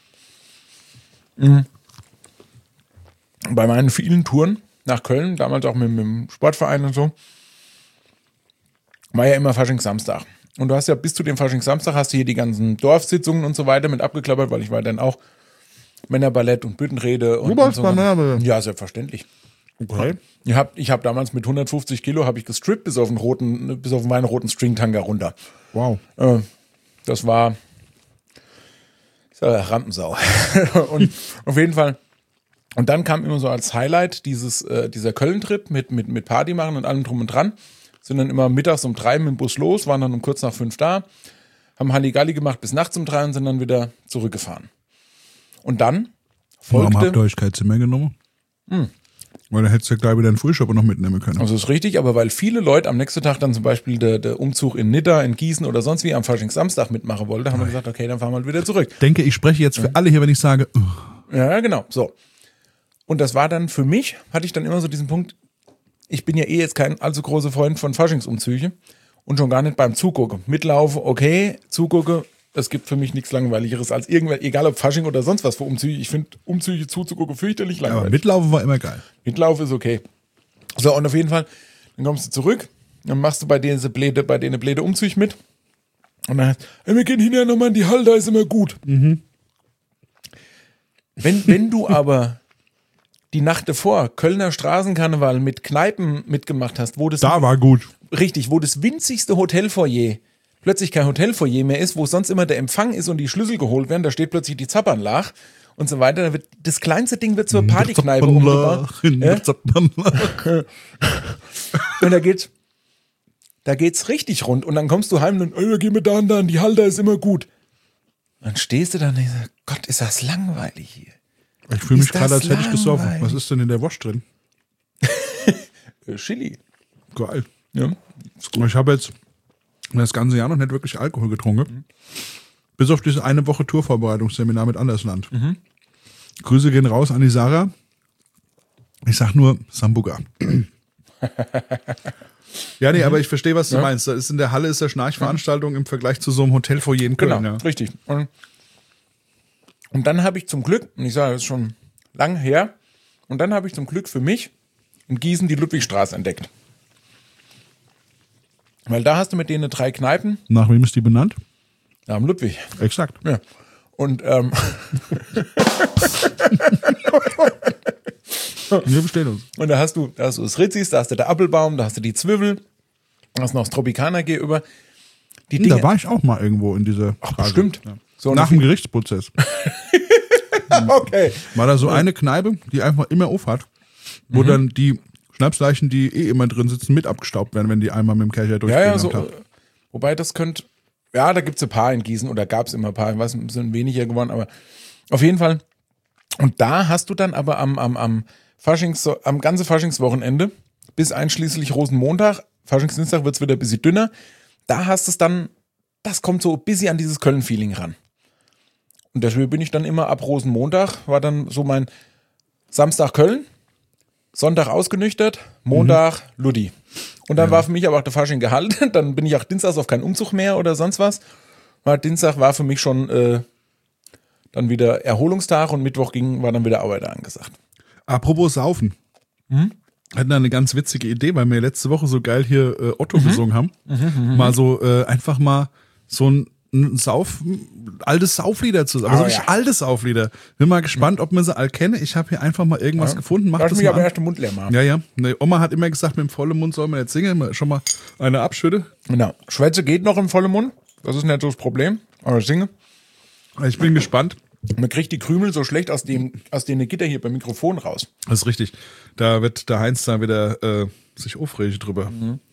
S2: Bei meinen vielen Touren nach Köln, damals auch mit dem Sportverein und so, war ja immer Faschingssamstag. Und du hast ja bis zu dem Faschingssamstag hast du hier die ganzen Dorfsitzungen und so weiter mit abgeklappert, weil ich war dann auch Männerballett und Büttenrede. Und
S1: Du warst
S2: so.
S1: bei Männerballett?
S2: Ja, selbstverständlich.
S1: Okay.
S2: Ich hab damals mit 150 Kilo habe ich gestrippt bis auf meinen roten Stringtanga runter.
S1: Wow.
S2: Das war Rampensau. Und auf jeden Fall. Und dann kam immer so als Highlight dieser Köln-Trip mit Party machen und allem drum und dran. Sind dann immer mittags um 3 mit dem Bus los, waren dann um kurz nach 5 da, haben Halligalli gemacht bis nachts um 3 und sind dann wieder zurückgefahren. Und dann
S1: Warum habt ihr
S2: folgte,
S1: euch kein Zimmer genommen? Weil da hättest du ja gleich wieder einen Frühshop noch mitnehmen können.
S2: also ist richtig, aber weil viele Leute am nächsten Tag dann zum Beispiel der Umzug in Nidda, in Gießen oder sonst wie am Faschingssamstag mitmachen wollte, haben wir gesagt, okay, dann fahren wir halt wieder zurück.
S1: Ich denke, ich spreche jetzt für alle hier, wenn ich sage,
S2: Ja, genau, so. Und das war dann für mich, hatte ich dann immer so diesen Punkt, ich bin ja eh jetzt kein allzu großer Freund von Faschingsumzüge und schon gar nicht beim Zugucken. Mitlaufen, okay, Zugucke, es gibt für mich nichts Langweiligeres als irgendwer, egal ob Fasching oder sonst was für Umzüge. Ich finde Umzüge zuzugucken fürchterlich
S1: aber
S2: langweilig.
S1: mitlaufen war immer geil.
S2: Mitlauf ist okay. So, und auf jeden Fall, dann kommst du zurück, dann machst du bei denen Bläde Umzug mit. Und dann heißt, hey, wir gehen hinterher nochmal in die Halle, da ist immer gut. Wenn du aber die Nacht davor Kölner Straßenkarneval mit Kneipen mitgemacht hast, wo das
S1: Da war gut.
S2: richtig, wo das winzigste Hotelfoyer plötzlich kein Hotelfoyer mehr ist, wo sonst immer der Empfang ist und die Schlüssel geholt werden, da steht plötzlich die Zappanlach und so weiter. Da wird, das kleinste Ding wird zur Partykneipe umgebaut. Ja? Und da geht's richtig rund. Und dann kommst du heim und dann, geh mir da und da, die Halter ist immer gut. Dann stehst du da und denkst, Gott, ist das langweilig hier.
S1: Ich fühle mich
S2: Ist das
S1: gerade, als hätte ich gesoffen.
S2: langweilig?
S1: Was ist denn in der Wurst drin?
S2: Chili.
S1: Geil.
S2: Ja.
S1: Ich habe jetzt das ganze Jahr noch nicht wirklich Alkohol getrunken. Bis auf diese eine Woche Tourvorbereitungsseminar mit Andersland. Grüße gehen raus an die Sarah. Ich sag nur Sambuca. Ja, nee, aber ich verstehe, was du meinst. Das ist in der Halle ist der Schnarchveranstaltung im Vergleich zu so einem Hotelfoyer in Köln.
S2: Genau,
S1: Ja.
S2: richtig. Und dann habe ich zum Glück, und ich sage, das ist schon lang her, und dann habe ich zum Glück für mich in Gießen die Ludwigstraße entdeckt. Weil da hast du mit denen 3 Kneipen.
S1: Nach wem ist die benannt?
S2: Ja, am Ludwig.
S1: Exakt.
S2: Ja. Und
S1: Wir verstehen uns.
S2: Und da hast du das Ritzis, da hast du der Appelbaum, da hast du die Zwiebel, da hast du noch das Tropikaner gegenüber. Die Dinge,
S1: Da war ich auch mal irgendwo in dieser Straße.
S2: bestimmt.
S1: Ja.
S2: So
S1: Nach dem Gerichtsprozess.
S2: okay.
S1: War da so eine Kneipe, die einfach immer auf hat, wo dann die Schnapsleichen, die immer drin sitzen, mit abgestaubt werden, wenn die einmal mit dem Kercher durchgehen.
S2: Ja,
S1: am
S2: so.
S1: Tag.
S2: Wobei das könnte, ja, da gibt es ein paar in Gießen oder gab es immer ein paar, ich weiß, es sind weniger geworden, aber auf jeden Fall. Und da hast du dann aber am ganzen Faschingswochenende bis einschließlich Rosenmontag, Faschingsdienstag wird es wieder ein bisschen dünner, da hast es dann, das kommt so ein bisschen an dieses Köln-Feeling ran. Und deswegen bin ich dann immer ab Rosenmontag, war dann so mein Samstag Köln, Sonntag ausgenüchtert, Montag Ludi. Und dann war für mich aber auch der Fasching gehalten. Dann bin ich auch Dienstags auf keinen Umzug mehr oder sonst was. Weil Dienstag war für mich schon dann wieder Erholungstag und Mittwoch war dann wieder Arbeit angesagt.
S1: Apropos Saufen. Hatten da eine ganz witzige Idee, weil wir letzte Woche so geil hier Otto gesungen haben. Mal so einfach mal so ein altes Sauflieder zu sagen. Also richtig altes Sauflieder. Bin mal gespannt, ob man sie all kenne. Ich habe hier einfach mal irgendwas gefunden. Mach
S2: Lass
S1: das
S2: mich
S1: mal
S2: aber
S1: an.
S2: erst den Mund leer machen.
S1: Ja, ja. Nee, Oma hat immer gesagt, mit dem vollen Mund soll man jetzt singen. Schon mal eine abschütte.
S2: Genau. Schwätze geht noch im vollen Mund. Das ist nicht so das Problem. Aber singe.
S1: Ich bin gespannt.
S2: Man kriegt die Krümel so schlecht aus den Gitter hier beim Mikrofon raus.
S1: Das ist richtig. Da wird der Heinz da wieder sich aufregen drüber.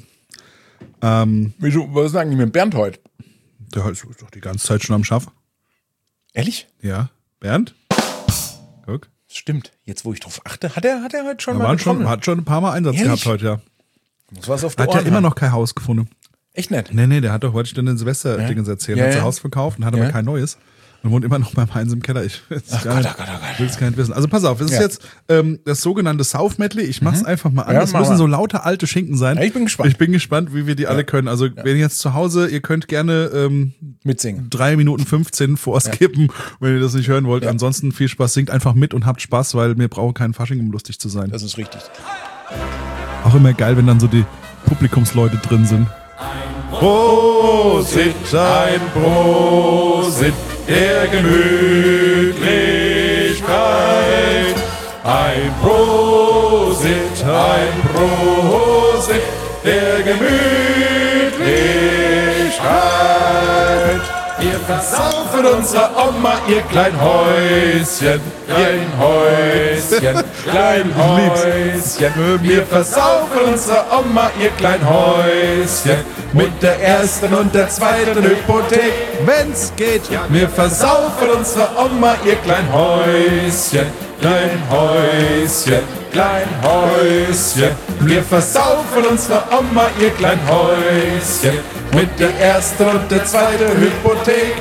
S2: Wieso, was ist denn eigentlich mit Bernd heute?
S1: Der ist doch die ganze Zeit schon am Schaff.
S2: Ehrlich?
S1: Ja. Bernd? Guck.
S2: Stimmt. Jetzt, wo ich drauf achte, hat er heute schon
S1: Er
S2: mal getrommelt?
S1: hat schon ein paar Mal Einsatz
S2: Ehrlich?
S1: gehabt heute, ja.
S2: Muss was auf die
S1: Hat ja
S2: Ohren
S1: immer
S2: haben.
S1: noch kein Haus gefunden.
S2: Echt nicht?
S1: Nee, der hat doch heute den Silvester-Dingens erzählt.
S2: Ja,
S1: Hat sein
S2: ja.
S1: Haus verkauft und hat aber kein neues. Und wohnt immer noch beim Heinz im Keller. Ich will es gar nicht wissen. Also pass auf, es ist jetzt das sogenannte Sauf-Medley. Ich mach's einfach mal an.
S2: Ja,
S1: Das
S2: mach
S1: müssen
S2: mal.
S1: so lauter alte Schinken sein.
S2: Ja, ich bin gespannt.
S1: Ich bin gespannt, wie wir die alle können. Also wenn ihr jetzt zu Hause, ihr könnt gerne
S2: Mitsingen.
S1: 3 Minuten 15 vorskippen, wenn ihr das nicht hören wollt. Ansonsten viel Spaß, singt einfach mit und habt Spaß, weil wir brauchen keinen Fasching, um lustig zu sein.
S2: Das ist richtig.
S1: Auch immer geil, wenn dann so die Publikumsleute drin sind. Prosit, ein Prosit der Gemütlichkeit. Ein Prosit der Gemütlichkeit. Wir versaufen unsere Oma ihr klein Häuschen, klein Häuschen. Wir versaufen unsere Oma ihr klein Häuschen mit der ersten und der zweiten Hypothek, wenn's geht. Wir versaufen unsere Oma ihr klein Häuschen, klein Häuschen. Wir versaufen unsere Oma ihr klein Häuschen mit der ersten und der zweiten Hypothek.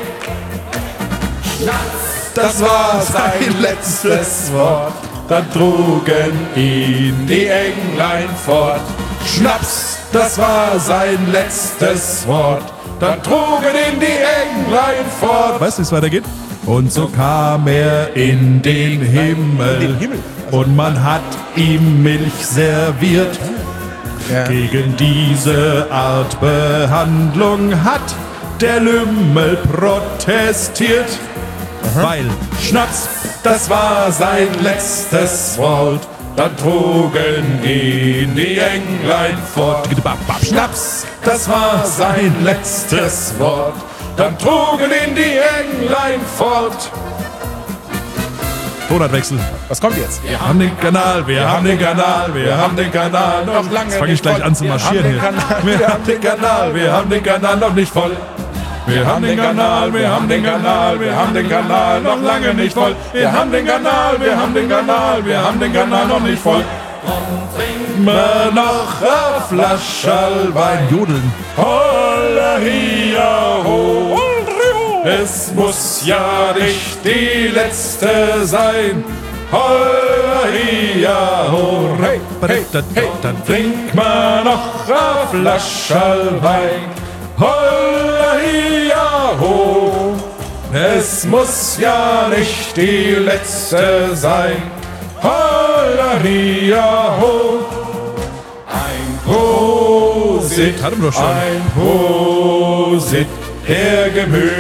S1: Das war sein letztes Wort, dann trugen ihn die Englein fort. Schnaps, das war sein letztes Wort, dann trugen ihn die Englein fort. Weißt du, wie es weitergeht? Und so kam er in den Himmel, und man hat ihm Milch serviert. Gegen diese Art Behandlung hat der Lümmel protestiert. Weil Schnaps, das war sein letztes Wort, dann trugen ihn die Englein fort. Schnaps, das war sein letztes Wort, dann trugen ihn die Englein fort. Tonartwechsel.
S2: Was kommt jetzt?
S1: Wir haben den Kanal, wir haben den Kanal, wir haben den Kanal noch lange. Jetzt fange ich gleich an zu marschieren hier. Wir haben den Kanal, wir haben den Kanal noch nicht voll. Wir haben den Kanal, wir haben den Kanal, wir haben den Kanal noch lange nicht voll. Wir haben den Kanal, wir haben den Kanal, wir haben den Kanal noch nicht voll. Trinken wir noch eine Flasche Wein. Jodeln. Holla hier ho. Es muss ja nicht die letzte sein. Holla, hi, ho, hey, hey, hey, dann trink mal noch a Flascherl Wein. Holla, hi, ho, es muss ja nicht die letzte sein. Holla, hi, ho, ein Prosit, hatten wir doch schon. Ein Prosit der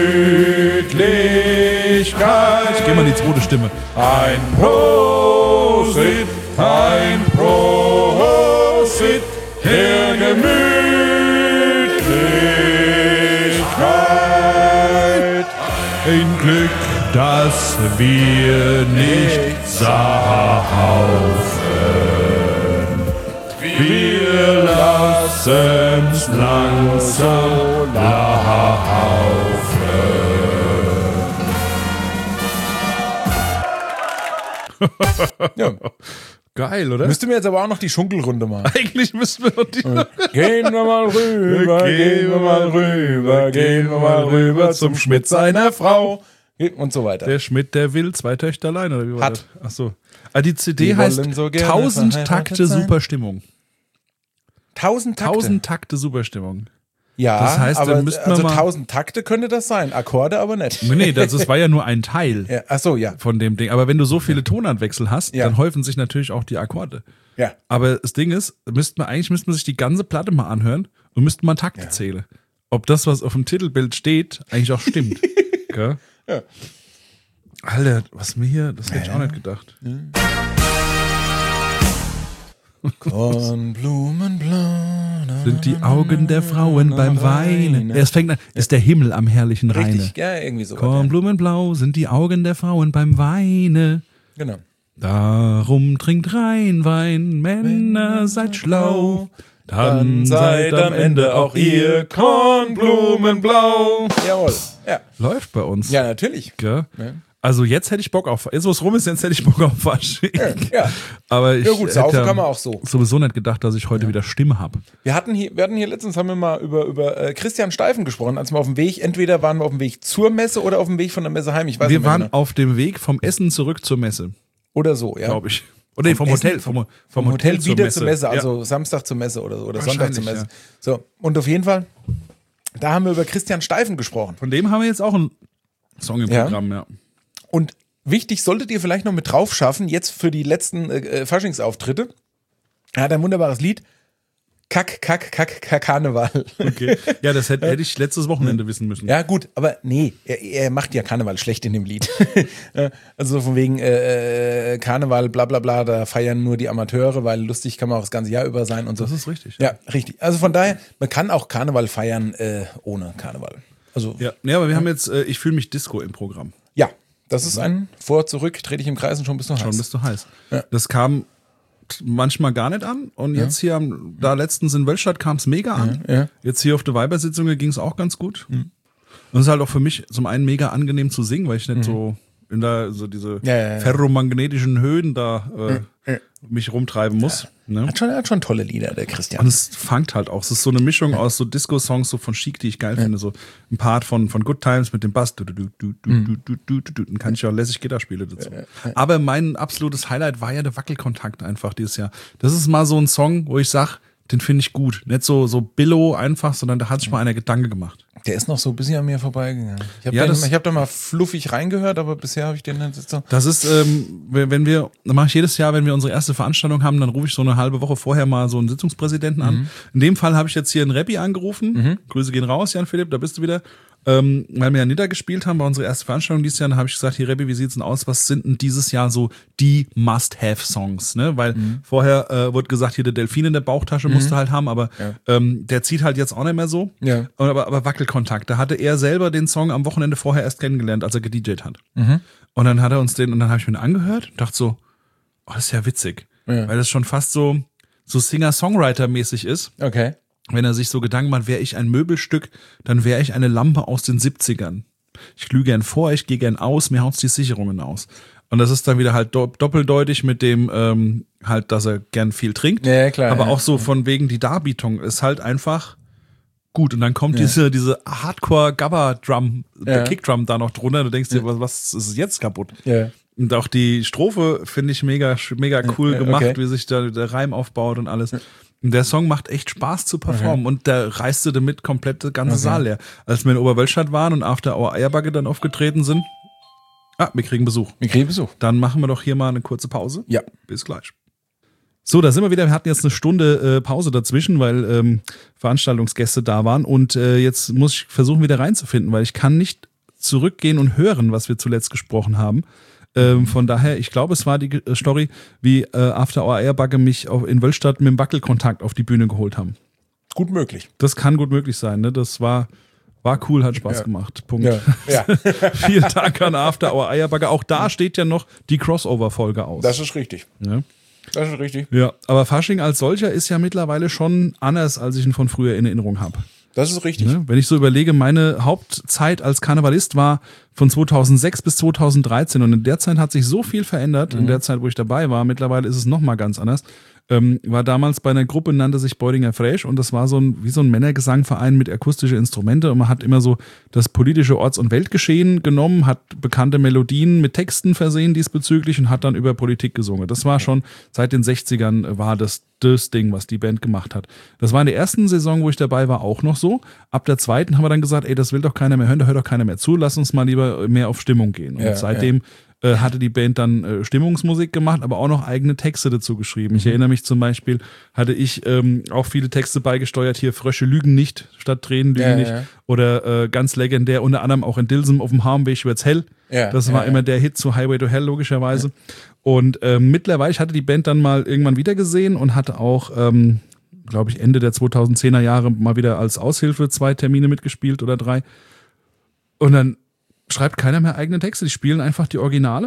S1: Gemütlichkeit. Ich geh mal in die zweite Stimme. Ein Prosit der Gemütlichkeit. Ein Glück, dass wir nicht saufen. Wir lassen's langsam laufen.
S2: Ja.
S1: Geil, oder?
S2: Müsste mir jetzt aber auch noch die Schunkelrunde machen.
S1: Eigentlich müssten wir noch die...
S2: Gehen wir mal rüber zum Schmidt seiner Frau. Und so weiter.
S1: Der Schmidt, der will 2 Töchterlein, oder wie war
S2: Hat.
S1: das? Ach so. Ah, die CD
S2: Die
S1: heißt
S2: wollen so gerne
S1: 1000
S2: verheiratet
S1: Takte
S2: sein.
S1: Superstimmung.
S2: 1000 Takte.
S1: 1000 Takte Superstimmung.
S2: Ja,
S1: Das heißt,
S2: aber
S1: dann müssten wir
S2: also
S1: mal-
S2: 1000 Takte könnte das sein. Akkorde aber nicht.
S1: Nee, das war ja nur ein Teil
S2: Ja, ach so, ja.
S1: von dem Ding. Aber wenn du so viele Tonartwechsel hast,
S2: Ja.
S1: dann häufen sich natürlich auch die Akkorde.
S2: Ja.
S1: Aber das Ding ist, müsste man sich die ganze Platte mal anhören und müsste man Takte zählen. Ob das, was auf dem Titelbild steht, eigentlich auch stimmt. Gell?
S2: Ja.
S1: Alter, was mir hier, das hätte ich auch nicht gedacht.
S2: Kornblumenblau.
S1: Sind die Augen der Frauen beim Weinen. Es fängt an, ist der Himmel am herrlichen Rheine.
S2: Richtig, ja, irgendwie so.
S1: Kornblumenblau sind die Augen der Frauen beim Weine.
S2: Genau.
S1: Darum trinkt Rheinwein, Männer, seid schlau. Dann seid am Ende auch ihr Kornblumenblau.
S2: Jawohl. Ja.
S1: Läuft bei uns.
S2: Ja, natürlich.
S1: Gell?
S2: Ja.
S1: Also jetzt hätte ich Bock auf, jetzt wo es rum ist, jetzt hätte ich Bock auf Fasching.
S2: Ja.
S1: Aber ich
S2: Ja gut, saufen
S1: hätte
S2: kann man auch so.
S1: sowieso nicht gedacht, dass ich heute wieder Stimme habe.
S2: Wir hatten hier letztens haben wir mal über Christian Steifen gesprochen, als wir auf dem Weg, entweder waren wir auf dem Weg zur Messe oder auf dem Weg von der Messe heim. Ich weiß
S1: Wir
S2: nicht mehr
S1: waren
S2: genau.
S1: auf dem Weg vom Essen zurück zur Messe,
S2: Oder so, ja.
S1: glaube ich. Oder nee, vom Hotel.
S2: Essen,
S1: Vom
S2: Hotel wieder zur Messe,
S1: Ja.
S2: also Samstag zur Messe oder so, oder Sonntag zur
S1: Wahrscheinlich,
S2: Messe. So, und auf jeden Fall, da haben wir über Christian Steifen gesprochen.
S1: Von dem haben wir jetzt auch einen Song im
S2: Ja.
S1: Programm, ja.
S2: Und wichtig, solltet ihr vielleicht noch mit drauf schaffen, jetzt für die letzten Faschingsauftritte. Er hat ein wunderbares Lied. Kack, Karneval.
S1: Okay. Ja, das hätte ich letztes Wochenende wissen müssen.
S2: Ja, gut, aber nee, er macht ja Karneval schlecht in dem Lied. Also von wegen Karneval, bla bla bla, da feiern nur die Amateure, weil lustig kann man auch das ganze Jahr über sein und so.
S1: Das ist richtig.
S2: Ja, richtig. Also von daher, man kann auch Karneval feiern ohne Karneval. Also
S1: Ja, aber wir haben jetzt, ich fühle mich Disco im Programm.
S2: ja, das ist ein Vor, Zurück, dreh dich im Kreis und schon bist du heiß.
S1: Schon bist du heiß.
S2: Ja.
S1: Das kam manchmal gar nicht an und jetzt hier, da letztens in Wölstadt kam es mega an.
S2: Ja.
S1: Jetzt hier auf der Weibersitzung ging es auch ganz gut. Und es ist halt auch für mich zum einen mega angenehm zu singen, weil ich nicht so in da so diese
S2: Ja.
S1: ferromagnetischen Höhen da mich rumtreiben muss. Ne?
S2: Hat schon tolle Lieder, der Christian.
S1: Und es fangt halt auch. Es ist so eine Mischung aus so Disco-Songs, so von Chic, die ich geil finde. So ein Part von Good Times mit dem Bass. Dann kann ich auch lässig Gitarre spielen dazu. Aber mein absolutes Highlight war ja der Wackelkontakt einfach dieses Jahr. Das ist mal so ein Song, wo ich sag, den finde ich gut. Nicht so Billo einfach, sondern da hat sich mal einer Gedanke gemacht.
S2: Der ist noch so ein bisschen an mir vorbeigegangen. Ich
S1: Ja, das-
S2: habe da mal fluffig reingehört, aber bisher habe ich den nicht so.
S1: Das ist, dann mache ich jedes Jahr, wenn wir unsere erste Veranstaltung haben, dann rufe ich so eine halbe Woche vorher mal so einen Sitzungspräsidenten an. In dem Fall habe ich jetzt hier einen Rappi angerufen. Grüße gehen raus, Jan Philipp, da bist du wieder. Weil wir ja Nidda gespielt haben bei unserer ersten Veranstaltung dieses Jahr, dann habe ich gesagt, hier Rappi, wie sieht's denn aus? Was sind denn dieses Jahr so die Must-Have-Songs? Ne? Weil vorher wurde gesagt, hier der Delfin in der Bauchtasche musst du halt haben, aber der zieht halt jetzt auch nicht mehr so.
S2: Ja.
S1: Aber Wackelkontakt, da hatte er selber den Song am Wochenende vorher erst kennengelernt, als er gedJt hat. Und dann hat er uns den, und dann habe ich mir den angehört und dachte so, oh, das ist ja witzig.
S2: Ja.
S1: Weil das schon fast so Singer-Songwriter-mäßig ist.
S2: Okay.
S1: Wenn er sich so Gedanken macht, wäre ich ein Möbelstück, dann wäre ich eine Lampe aus den 70ern. Ich glühe gern vor, ich gehe gern aus, mir haut's die Sicherungen aus. Und das ist dann wieder halt doppeldeutig mit dem, halt, dass er gern viel trinkt.
S2: Ja, klar.
S1: Aber
S2: ja.
S1: auch so von wegen die Darbietung ist halt einfach gut. Und dann kommt diese Hardcore-Gabba-Drum,
S2: Ja.
S1: Kickdrum da noch drunter. Du denkst dir, was ist jetzt kaputt?
S2: Ja.
S1: Und auch die Strophe finde ich mega cool gemacht,
S2: okay.
S1: wie sich da der Reim aufbaut und alles. Und der Song macht echt Spaß zu performen und da reißt du damit komplett das ganze Saal leer. Als wir in Oberwölstadt waren und After Our Eierbacke dann aufgetreten sind, wir kriegen Besuch. Dann machen wir doch hier mal eine kurze Pause.
S2: Ja.
S1: Bis gleich. So, da sind wir wieder. Wir hatten jetzt eine Stunde Pause dazwischen, weil Veranstaltungsgäste da waren. Und jetzt muss ich versuchen, wieder reinzufinden, weil ich kann nicht zurückgehen und hören, was wir zuletzt gesprochen haben. Von daher, ich glaube, es war die Story, wie After Our Eierbacke mich in Wölstadt mit dem Wackelkontakt auf die Bühne geholt haben.
S2: Gut möglich.
S1: Das kann gut möglich sein. Ne? Das war cool, hat Spaß gemacht. Punkt.
S2: Ja.
S1: Vielen Dank an After Our Eierbacke. Auch da steht ja noch die Crossover-Folge aus.
S2: Das ist richtig.
S1: Ja.
S2: Das ist richtig.
S1: Ja, aber Fasching als solcher ist ja mittlerweile schon anders, als ich ihn von früher in Erinnerung habe.
S2: Das ist richtig.
S1: Ja, wenn ich so überlege, meine Hauptzeit als Karnevalist war von 2006 bis 2013 und in der Zeit hat sich so viel verändert, in der Zeit, wo ich dabei war. Mittlerweile ist es nochmal ganz anders. War damals bei einer Gruppe, nannte sich Beudinger Fresh und das war wie so ein Männergesangverein mit akustischen Instrumente und man hat immer so das politische Orts- und Weltgeschehen genommen, hat bekannte Melodien mit Texten versehen diesbezüglich und hat dann über Politik gesungen. Das war schon seit den 60ern war das Ding, was die Band gemacht hat. Das war in der ersten Saison, wo ich dabei war, auch noch so. Ab der zweiten haben wir dann gesagt, das will doch keiner mehr hören, da hört doch keiner mehr zu, lass uns mal lieber mehr auf Stimmung gehen. Und seitdem hatte die Band dann Stimmungsmusik gemacht, aber auch noch eigene Texte dazu geschrieben. Ich erinnere mich zum Beispiel, hatte ich auch viele Texte beigesteuert, hier Frösche lügen nicht, statt Tränen lügen nicht. Ja. Oder ganz legendär, unter anderem auch in Dilsum auf dem Harmweg wird's hell. Ja, das war immer der Hit zu Highway to Hell, logischerweise. Ja. Und mittlerweile, ich hatte die Band dann mal irgendwann wieder gesehen und hatte auch, glaube ich, Ende der 2010er Jahre mal wieder als Aushilfe 2 Termine mitgespielt oder 3. Und dann schreibt keiner mehr eigene Texte, die spielen einfach die Originale.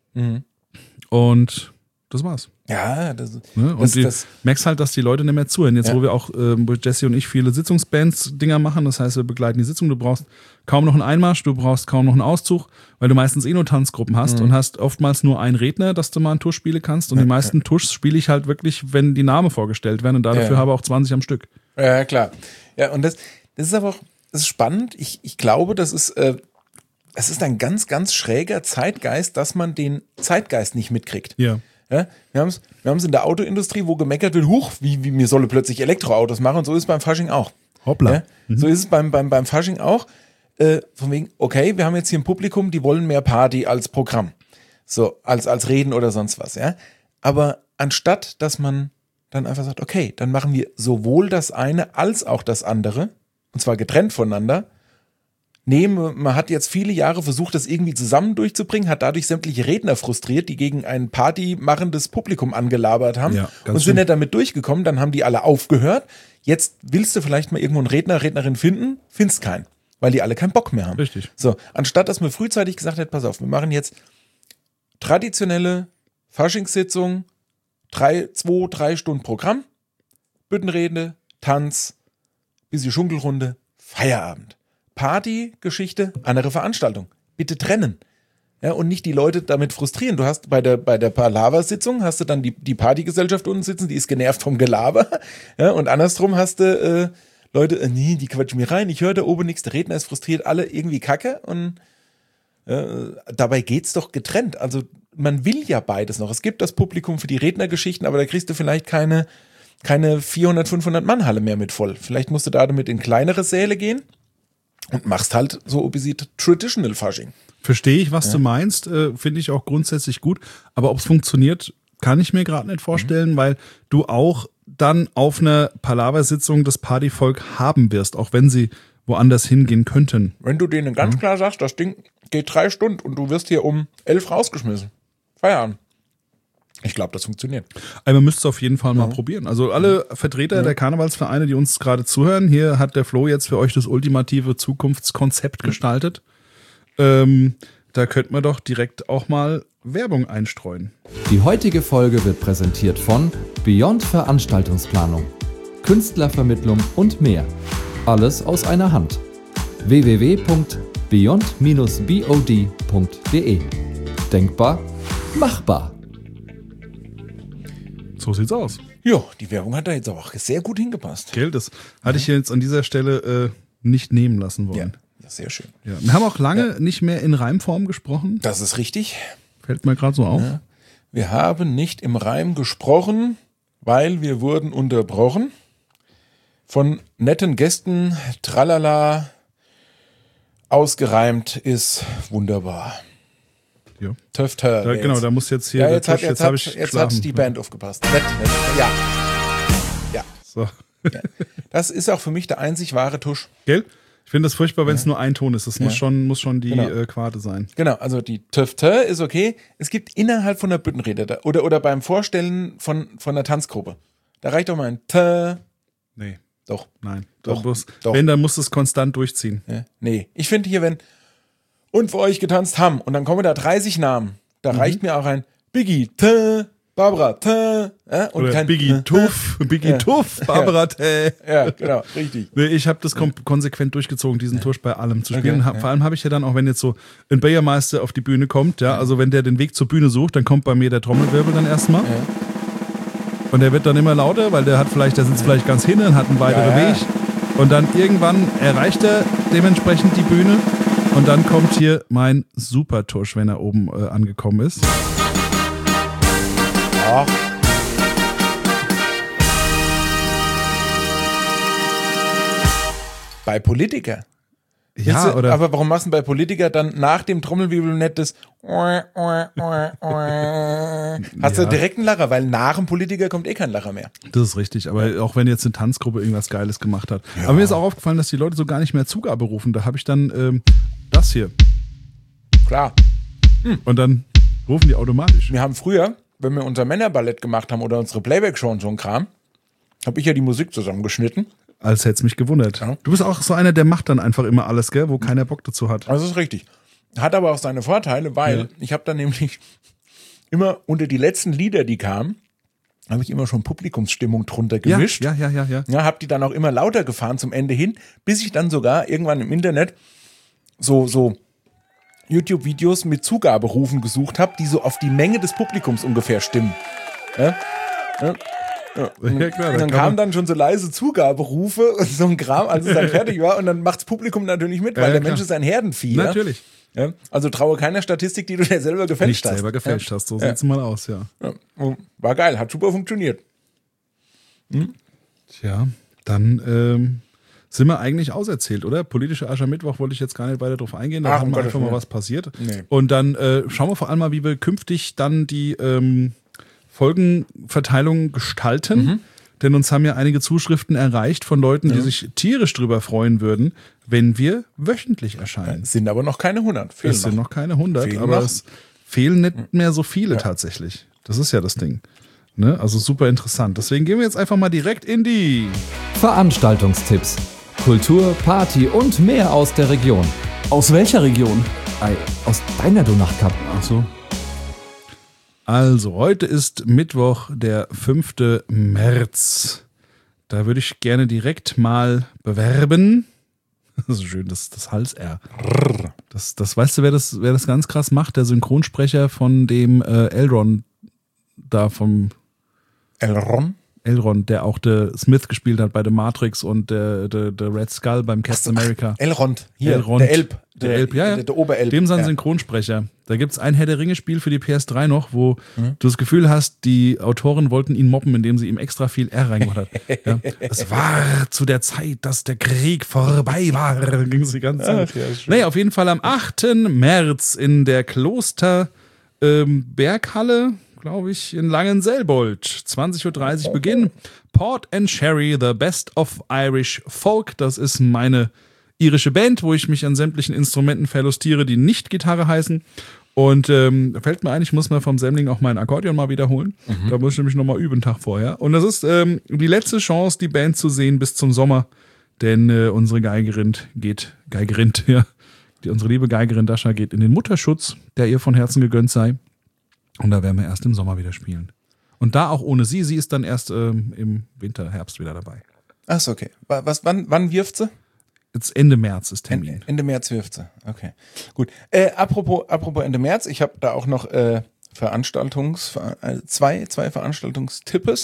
S1: Und das war's.
S2: Ja,
S1: und du merkst halt, dass die Leute nicht mehr zuhören. Jetzt, wo wir auch, wo Jesse und ich viele Sitzungsbands-Dinger machen, das heißt, wir begleiten die Sitzung, du brauchst kaum noch einen Einmarsch, du brauchst kaum noch einen Auszug, weil du meistens nur Tanzgruppen hast und hast oftmals nur einen Redner, dass du mal einen Tusch spielen kannst und die meisten Tuschs spiele ich halt wirklich, wenn die Namen vorgestellt werden und dafür habe auch 20 am Stück.
S2: Ja, klar. Ja, und das ist aber auch, das ist spannend. Ich glaube, das ist, es ist ein ganz, ganz schräger Zeitgeist, dass man den Zeitgeist nicht mitkriegt.
S1: Ja.
S2: Ja, wir haben es in der Autoindustrie, wo gemeckert wird, wie mir solle plötzlich Elektroautos machen, und so ist es beim Fasching auch.
S1: Hoppla.
S2: Ja, so ist es beim Fasching auch. Von wegen, okay, wir haben jetzt hier ein Publikum, die wollen mehr Party als Programm. So, als Reden oder sonst was, ja. Aber anstatt, dass man dann einfach sagt, okay, dann machen wir sowohl das eine als auch das andere, und zwar getrennt voneinander. Nee, man hat jetzt viele Jahre versucht, das irgendwie zusammen durchzubringen, hat dadurch sämtliche Redner frustriert, die gegen ein partymachendes Publikum angelabert haben und sind nicht damit durchgekommen. Dann haben die alle aufgehört. Jetzt willst du vielleicht mal irgendwo einen Redner, Rednerin finden, findest keinen, weil die alle keinen Bock mehr haben.
S1: Richtig.
S2: So, anstatt dass man frühzeitig gesagt hat, pass auf, wir machen jetzt traditionelle Faschingssitzung, 2-3 Stunden Programm, Büttenrede, Tanz, bisschen Schunkelrunde, Feierabend. Party-Geschichte, andere Veranstaltung. Bitte trennen. Ja, und nicht die Leute damit frustrieren. Du hast bei der Palaver-Sitzung hast du dann die Partygesellschaft unten sitzen, die ist genervt vom Gelaber. Ja, und andersrum hast du Leute, nee, die quatschen mir rein, ich höre da oben nichts, der Redner ist frustriert, alle irgendwie kacke. Und dabei geht's doch getrennt. Also man will ja beides noch. Es gibt das Publikum für die Rednergeschichten, aber da kriegst du vielleicht keine 400, 500 Mann-Halle mehr mit voll. Vielleicht musst du damit in kleinere Säle gehen. Und machst halt so ein bisschen Traditional Fasching.
S1: Verstehe ich, was du meinst, finde ich auch grundsätzlich gut. Aber ob es funktioniert, kann ich mir gerade nicht vorstellen, weil du auch dann auf einer Palaver-Sitzung das Partyvolk haben wirst, auch wenn sie woanders hingehen könnten.
S2: Wenn du denen ganz klar sagst, das Ding geht 3 Stunden und du wirst hier um 11 rausgeschmissen. Feierabend. Ich glaube, das funktioniert.
S1: Aber man müsste es auf jeden Fall mal probieren. Also alle Vertreter der Karnevalsvereine, die uns gerade zuhören, hier hat der Flo jetzt für euch das ultimative Zukunftskonzept gestaltet. Da könnte man doch direkt auch mal Werbung einstreuen.
S3: Die heutige Folge wird präsentiert von Beyond Veranstaltungsplanung, Künstlervermittlung und mehr. Alles aus einer Hand. www.beyond-bod.de. Denkbar, machbar.
S1: So sieht's aus.
S2: Ja, die Werbung hat da jetzt auch sehr gut hingepasst.
S1: Gell, das hatte ich jetzt an dieser Stelle nicht nehmen lassen wollen.
S2: Ja, sehr schön.
S1: Ja. Wir haben auch lange nicht mehr in Reimform gesprochen.
S2: Das ist richtig.
S1: Fällt mir gerade so auf.
S2: Ja. Wir haben nicht im Reim gesprochen, weil wir wurden unterbrochen von netten Gästen. Tralala, ausgereimt ist wunderbar.
S1: Ja.
S2: Töfter.
S1: Da, genau, da muss jetzt hier.
S2: Ja,
S1: der
S2: jetzt hat,
S1: Tusch,
S2: jetzt
S1: hab
S2: hat,
S1: ich
S2: jetzt
S1: geschlafen.
S2: hat die Band aufgepasst. Nett. Ja. Ja.
S1: So.
S2: Ja. Das ist auch für mich der einzig wahre Tusch.
S1: Gell? Ich finde das furchtbar, wenn es nur ein Ton ist. Das muss schon die
S2: Genau.
S1: Quarte sein.
S2: Genau, also die Töfter ist okay. Es gibt innerhalb von der Büttenrede oder beim Vorstellen von der Tanzgruppe. Da reicht doch mal ein Tö.
S1: Nee,
S2: Doch.
S1: nein.
S2: Doch,
S1: Bloß,
S2: doch.
S1: Wenn, dann musst du es konstant durchziehen.
S2: Ja, nee, ich finde hier, wenn und für euch getanzt haben und dann kommen da 30 Namen, da reicht mir auch ein Biggie, Tö, Barbara, Tö, und
S1: Oder
S2: kein
S1: Biggie Tuff, Barbara Tä.
S2: Ja, genau, richtig.
S1: Nee, ich habe das konsequent durchgezogen, diesen Tusch bei allem zu spielen.
S2: Okay,
S1: Vor allem habe ich ja dann auch, wenn jetzt so ein Bäuermeister auf die Bühne kommt, ja, also wenn der den Weg zur Bühne sucht, dann kommt bei mir der Trommelwirbel dann erstmal.
S2: Ja.
S1: Und der wird dann immer lauter, weil der sitzt vielleicht ganz hinten, hat einen weiteren
S2: Ja.
S1: Weg. Und dann irgendwann erreicht er dementsprechend die Bühne. Und dann kommt hier mein Supertusch, wenn er oben angekommen ist.
S2: Ach. Bei Politiker.
S1: Ja,
S2: Willst du,
S1: oder?
S2: aber warum machst du bei Politiker dann nach dem Trommelwirbel nicht das Hast du
S1: Ja.
S2: direkt einen Lacher, weil nach dem Politiker kommt eh kein Lacher mehr.
S1: Das ist richtig, aber auch wenn jetzt eine Tanzgruppe irgendwas Geiles gemacht hat. Aber mir ist auch aufgefallen, dass die Leute so gar nicht mehr Zugabe rufen. Da habe ich dann das hier.
S2: Klar.
S1: Und dann rufen die automatisch.
S2: Wir haben früher, wenn wir unser Männerballett gemacht haben oder unsere Playback-Show und so ein Kram, habe ich ja die Musik zusammengeschnitten.
S1: Als hätte es mich gewundert.
S2: Ja.
S1: Du bist auch so einer, der macht dann einfach immer alles, gell, wo keiner Bock dazu hat.
S2: Das ist richtig. Hat aber auch seine Vorteile, weil ich habe dann nämlich immer unter die letzten Lieder, die kamen, habe ich immer schon Publikumsstimmung drunter gemischt.
S1: Ja.
S2: Ja, habe die dann auch immer lauter gefahren zum Ende hin, bis ich dann sogar irgendwann im Internet so YouTube-Videos mit Zugaberufen gesucht habe, die so auf die Menge des Publikums ungefähr stimmen. Ja? Ja. Ja.
S1: Ja, klar,
S2: Und dann kamen dann schon so leise Zugaberufe und so ein Kram, als es dann fertig war. Und dann macht's Publikum natürlich mit, weil
S1: Ja,
S2: der
S1: klar.
S2: Mensch ist ein Herdenvieh. Ja?
S1: Natürlich.
S2: Ja? Also traue keiner Statistik, die du dir selber gefälscht
S1: Nicht
S2: hast.
S1: selber gefälscht hast, so
S2: Ja.
S1: sieht's mal aus, ja.
S2: Ja. War geil, hat super funktioniert.
S1: Tja, dann sind wir eigentlich auserzählt, oder? Politische Aschermittwoch wollte ich jetzt gar nicht weiter drauf eingehen, da
S2: Ach,
S1: haben
S2: um
S1: wir einfach
S2: Gottes
S1: mal
S2: Willen.
S1: was passiert.
S2: Nee.
S1: Und dann schauen wir vor allem mal, wie wir künftig dann die Folgenverteilung gestalten. Denn uns haben ja einige Zuschriften erreicht von Leuten, die sich tierisch drüber freuen würden, wenn wir wöchentlich erscheinen.
S2: Es sind aber noch keine 100. Fehlen
S1: Es sind noch keine 100,
S2: Fehlen
S1: aber
S2: noch.
S1: es fehlen nicht mehr so viele tatsächlich. Das ist ja das Ding. Ne? Also super interessant. Deswegen gehen wir jetzt einfach mal direkt in die...
S3: Veranstaltungstipps. Kultur, Party und mehr aus der Region.
S4: Aus welcher Region?
S3: Ei, aus deiner du Nachtkappe.
S1: Ach so. Also, heute ist Mittwoch, der 5. März. Da würde ich gerne direkt mal bewerben. Das ist schön, das Hals-R. Das weißt du, wer das ganz krass macht? Der Synchronsprecher von dem Elrond da vom Elrond, der auch der Smith gespielt hat bei The Matrix und der Red Skull beim Captain America.
S2: Elrond, hier,
S1: Elrond.
S2: der Elb.
S1: Der Elb, ja.
S2: Der Oberelb.
S1: Dem sein
S2: ja.
S1: Synchronsprecher. Da gibt es ein Herr der Ringe-Spiel für die PS3 noch, wo du das Gefühl hast, die Autoren wollten ihn mobben, indem sie ihm extra viel R reingemacht hat. Ja. Es war zu der Zeit, dass der Krieg vorbei war. Ging es die ganze Zeit.
S2: Ach, ja, ist schön.
S1: Nee, auf jeden Fall am 8. März in der Kloster Berghalle, glaube ich, in Langenselbold. 20.30 Uhr Beginn. Port and Sherry, the best of Irish folk. Das ist meine irische Band, wo ich mich an sämtlichen Instrumenten verlustiere, die nicht Gitarre heißen. Und fällt mir ein, ich muss mir vom Semmling auch mein Akkordeon mal wiederholen. Da muss ich nämlich nochmal üben, einen Tag vorher. Und das ist die letzte Chance, die Band zu sehen bis zum Sommer. Denn unsere Geigerin, ja. Unsere liebe Geigerin Dascha geht in den Mutterschutz, der ihr von Herzen gegönnt sei. Und da werden wir erst im Sommer wieder spielen. Und da auch ohne sie. Sie ist dann erst im Winter, Herbst wieder dabei.
S2: Ach so, okay. Wann wirft sie?
S1: Jetzt Ende März ist Termin.
S2: Ende März wirft sie. Okay. Gut. Apropos Ende März, ich habe da auch noch zwei Veranstaltungstippes.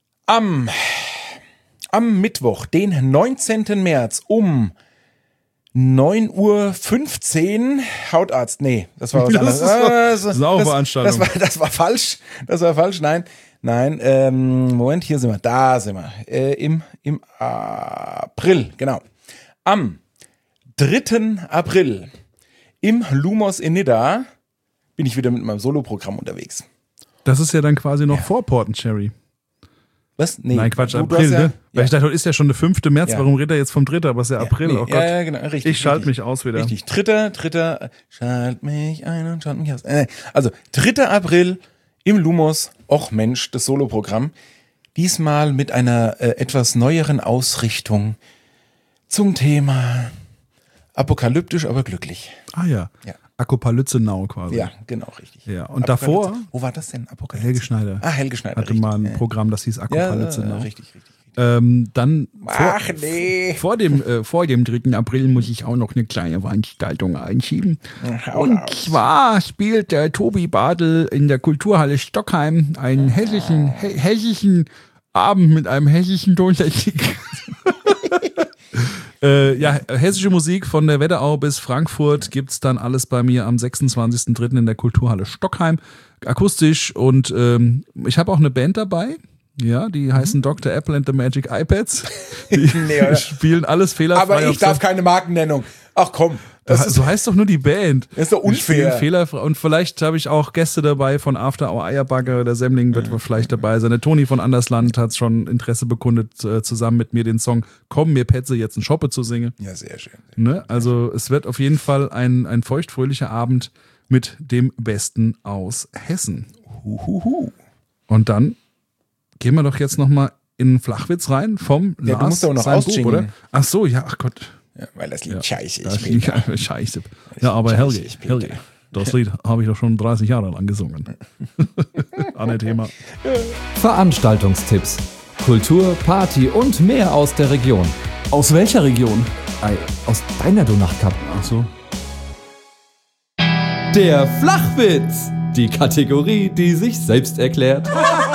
S2: Am Mittwoch, den 19. März um 9:15 Uhr Hautarzt. Nee, das war was anderes.
S1: Das ist auch eine Veranstaltung.
S2: Das war falsch. Das war falsch. Nein. Moment, hier sind wir. Da sind wir. Im April, genau. Am 3. April im Lumos in Nidda bin ich wieder mit meinem Soloprogramm unterwegs.
S1: Das ist ja dann quasi noch vor Portencherry.
S2: Was? Nee.
S1: Nein, Quatsch,
S2: Du
S1: April,
S2: hast
S1: ne? Weil ich dachte, heute ist ja schon der 5. März,
S2: Ja.
S1: warum redet er jetzt vom 3., aber es ist ja April,
S2: Nee,
S1: oh Gott.
S2: Ja, genau, richtig.
S1: Ich schalte
S2: richtig.
S1: mich aus wieder.
S2: Richtig, 3. Schalt mich ein und schalt mich aus. Also, 3. April im Lumos, och Mensch, das Soloprogramm. Diesmal mit einer etwas neueren Ausrichtung zum Thema apokalyptisch, aber glücklich.
S1: Ah ja.
S2: Ja.
S1: Akopalytzenau quasi.
S2: Ja, genau, richtig.
S1: Ja, und davor,
S2: Wo war das denn? Apokalypse?
S1: Helge Schneider
S2: Helge Schneider.
S1: hatte
S2: richtig.
S1: mal ein Programm, das hieß
S2: Ja,
S1: Akopalypzenau.
S2: richtig.
S1: Dann
S2: Ach nee.
S1: vor dem 3. April muss ich auch noch eine kleine Veranstaltung einschieben. Und zwar spielt der Tobi Bartel in der Kulturhalle Stockheim einen hessischen Abend mit einem hessischen Tontechnik. Hessische Musik von der Wetterau bis Frankfurt gibt's dann alles bei mir am 26.03. in der Kulturhalle Stockheim. Akustisch und ich habe auch eine Band dabei. Ja, die heißen Dr. Apple and the Magic iPads. Die spielen alles fehlerfrei.
S2: Aber ich darf keine Markennennung. Ach komm.
S1: So heißt doch nur die Band.
S2: Das ist doch
S1: Die spielen
S2: unfair.
S1: fehlerfrei. Und vielleicht habe ich auch Gäste dabei von After Our Eierbagger. Der Semmling wird vielleicht dabei sein. Der Toni von Andersland hat schon Interesse bekundet, zusammen mit mir den Song Komm, mir Petze jetzt ein Schoppe zu singen.
S2: Ja, sehr schön.
S1: Ne? Also es wird auf jeden Fall ein feuchtfröhlicher Abend mit dem Besten aus Hessen. Und dann gehen wir doch jetzt nochmal in einen Flachwitz rein vom
S2: Ja,
S1: Lars,
S2: du musst doch noch
S1: sein Bub,
S2: ausjingeln.
S1: oder? Ach so, ja, ach Gott.
S2: Ja, weil das Lied scheiße
S1: Das
S2: ist.
S1: Lied scheiße. Ja, aber Helge, das Lied habe ich doch schon 30 Jahre lang gesungen. An Thema.
S3: Veranstaltungstipps. Kultur, Party und mehr aus der Region.
S4: Aus welcher Region?
S3: Aus deiner, du Nachtkapp.
S1: Ach so.
S3: Der Flachwitz. Die Kategorie, die sich selbst erklärt.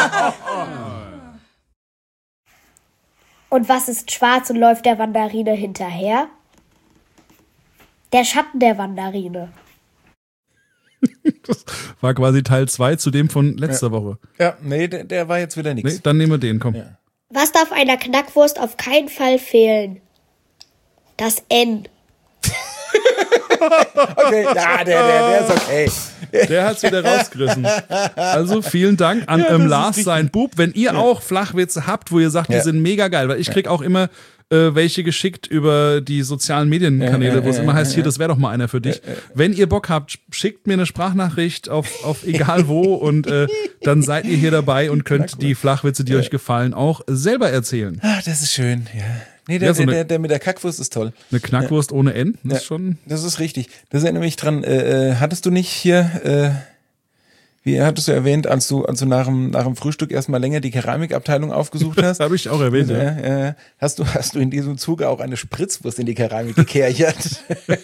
S5: Und was ist schwarz und läuft der Wanderine hinterher? Der Schatten der Wanderine.
S1: Das war quasi Teil 2 zu dem von letzter Woche.
S2: Ja, nee, der war jetzt wieder nichts.
S1: Nee, dann nehmen wir den, komm.
S2: Ja.
S5: Was darf einer Knackwurst auf keinen Fall fehlen? Das N.
S2: Okay, ja, der ist okay.
S1: Der hat's wieder rausgerissen. Also vielen Dank an Lars, sein Bub. Wenn ihr auch Flachwitze habt, wo ihr sagt, die sind mega geil, weil ich krieg auch immer welche geschickt über die sozialen Medienkanäle, wo es immer heißt, hier, das wäre doch mal einer für dich. Wenn ihr Bock habt, schickt mir eine Sprachnachricht auf egal wo und dann seid ihr hier dabei und könnt die Flachwitze, die euch gefallen, auch selber erzählen.
S2: Ach, das ist schön, ja. Nee,
S1: Ja, so
S2: der mit der Kackwurst ist toll.
S1: Eine Knackwurst ohne N, das ist schon...
S2: Das ist richtig. Das erinnert mich dran, hattest du nicht hier, wie hattest du erwähnt, als du nach dem Frühstück erstmal länger die Keramikabteilung aufgesucht hast?
S1: Habe ich auch erwähnt, ja.
S2: Hast du in diesem Zuge auch eine Spritzwurst in die Keramik gekerchert?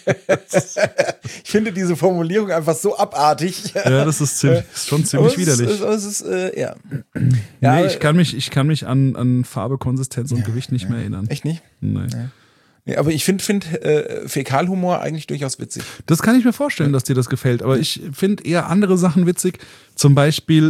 S2: Ich finde diese Formulierung einfach so abartig.
S1: Ja, das ist schon ziemlich widerlich.
S2: Es ist, ja.
S1: Nee, ich kann mich an Farbe, Konsistenz und Gewicht nicht mehr erinnern.
S2: Echt nicht?
S1: Nee.
S2: Nee, aber ich finde Fäkalhumor eigentlich durchaus witzig.
S1: Das kann ich mir vorstellen, dass dir das gefällt, aber ich finde eher andere Sachen witzig. Zum Beispiel,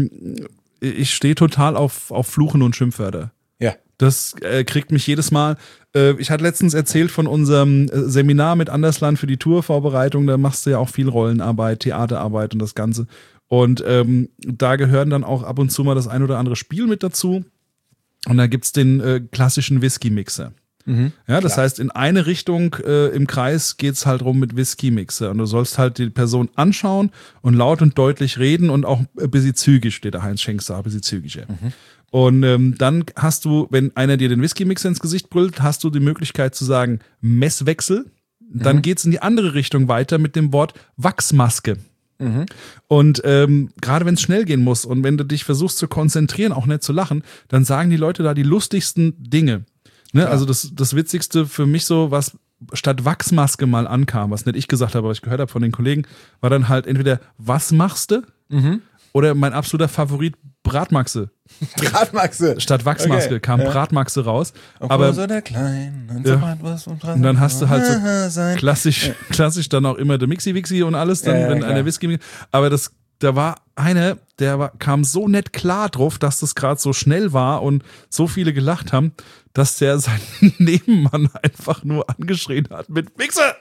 S1: ich stehe total auf Fluchen und Schimpfwörter.
S2: Ja.
S1: Das kriegt mich jedes Mal. Ich hatte letztens erzählt von unserem Seminar mit Andersland für die Tourvorbereitung. Da machst du ja auch viel Rollenarbeit, Theaterarbeit und das Ganze. Und da gehören dann auch ab und zu mal das ein oder andere Spiel mit dazu. Und da gibt's den klassischen Whisky-Mixer. Ja, das heißt, in eine Richtung im Kreis geht's halt rum mit Whisky-Mixer. Und du sollst halt die Person anschauen und laut und deutlich reden und auch ein bisschen zügig, steht der Heinz Schenk da, ein bisschen zügiger. Und dann hast du, wenn einer dir den Whisky-Mixer ins Gesicht brüllt, hast du die Möglichkeit zu sagen Messwechsel. Dann geht's in die andere Richtung weiter mit dem Wort Wachsmaske. Und gerade wenn es schnell gehen muss und wenn du dich versuchst zu konzentrieren, auch nicht zu lachen, dann sagen die Leute da die lustigsten Dinge. Ne? Also das Witzigste für mich so, was statt Wachsmaske mal ankam, was nicht ich gesagt habe, aber ich gehört habe von den Kollegen, war dann halt entweder was machst du Oder mein absoluter Favorit, Bratmaxe.
S2: Bratmaxe.
S1: Statt Wachsmaske kam Bratmaxe raus. Aber
S2: so der Klein und
S1: Ja.
S2: so weit was und
S1: und dann hast du halt so klassisch dann auch immer der Mixi-Wixi und alles, dann,
S2: Ja,
S1: wenn
S2: klar.
S1: einer Whisky. Aber da war einer, kam so nett klar drauf, dass das gerade so schnell war und so viele gelacht haben, dass der seinen Nebenmann einfach nur angeschrien hat mit Mixer!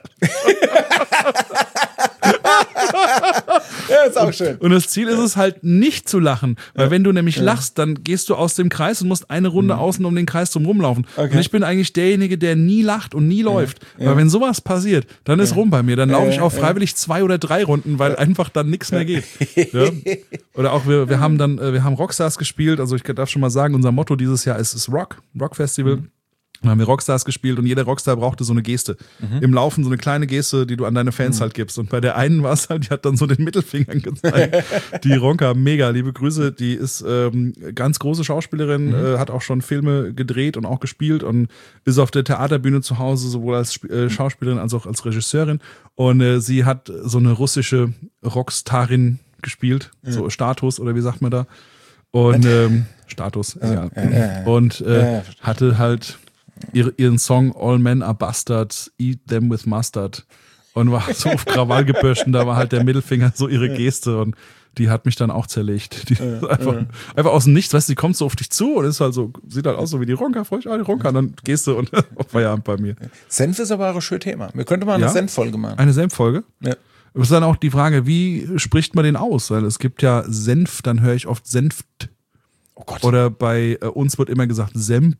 S2: Ja, ist auch schön.
S1: Und das Ziel ist es halt nicht zu lachen, weil wenn du nämlich lachst, dann gehst du aus dem Kreis und musst eine Runde außen um den Kreis drum rumlaufen.
S2: Okay.
S1: Und ich bin eigentlich derjenige, der nie lacht und nie läuft. Weil wenn sowas passiert, dann ist rum bei mir. Dann laufe ich auch freiwillig 2 oder 3 Runden, weil einfach dann nichts mehr geht. Ja? Oder auch wir haben Rockstars gespielt. Also ich darf schon mal sagen, unser Motto dieses Jahr ist Rock Festival. Dann haben wir Rockstars gespielt und jeder Rockstar brauchte so eine Geste. Im Laufen so eine kleine Geste, die du an deine Fans halt gibst. Und bei der einen war es halt, die hat dann so den Mittelfinger gezeigt. Die Ronka, mega, liebe Grüße. Die ist ganz große Schauspielerin, hat auch schon Filme gedreht und auch gespielt und ist auf der Theaterbühne zu Hause, sowohl als Schauspielerin als auch als Regisseurin. Und sie hat so eine russische Rockstarin gespielt, so Status oder wie sagt man da? Und Status, ja. Und hatte halt ihren Song All Men Are Bastards, Eat Them With Mustard und war so auf Krawall gebürscht und da war halt der Mittelfinger so ihre Geste und die hat mich dann auch zerlegt. Die ist einfach aus dem Nichts, weißt du, die kommt so auf dich zu und ist halt so, sieht halt aus so wie die Ronka, die Ronka und dann Geste und Feierabend bei mir.
S2: Senf ist aber auch ein schönes Thema. Wir könnten mal eine
S1: Ja?
S2: Senffolge machen.
S1: Eine Senffolge?
S2: Ja.
S1: Es ist dann auch die Frage, wie spricht man den aus? Weil es gibt ja Senf, dann höre ich oft Senft.
S2: Oh Gott.
S1: Oder bei uns wird immer gesagt Semp.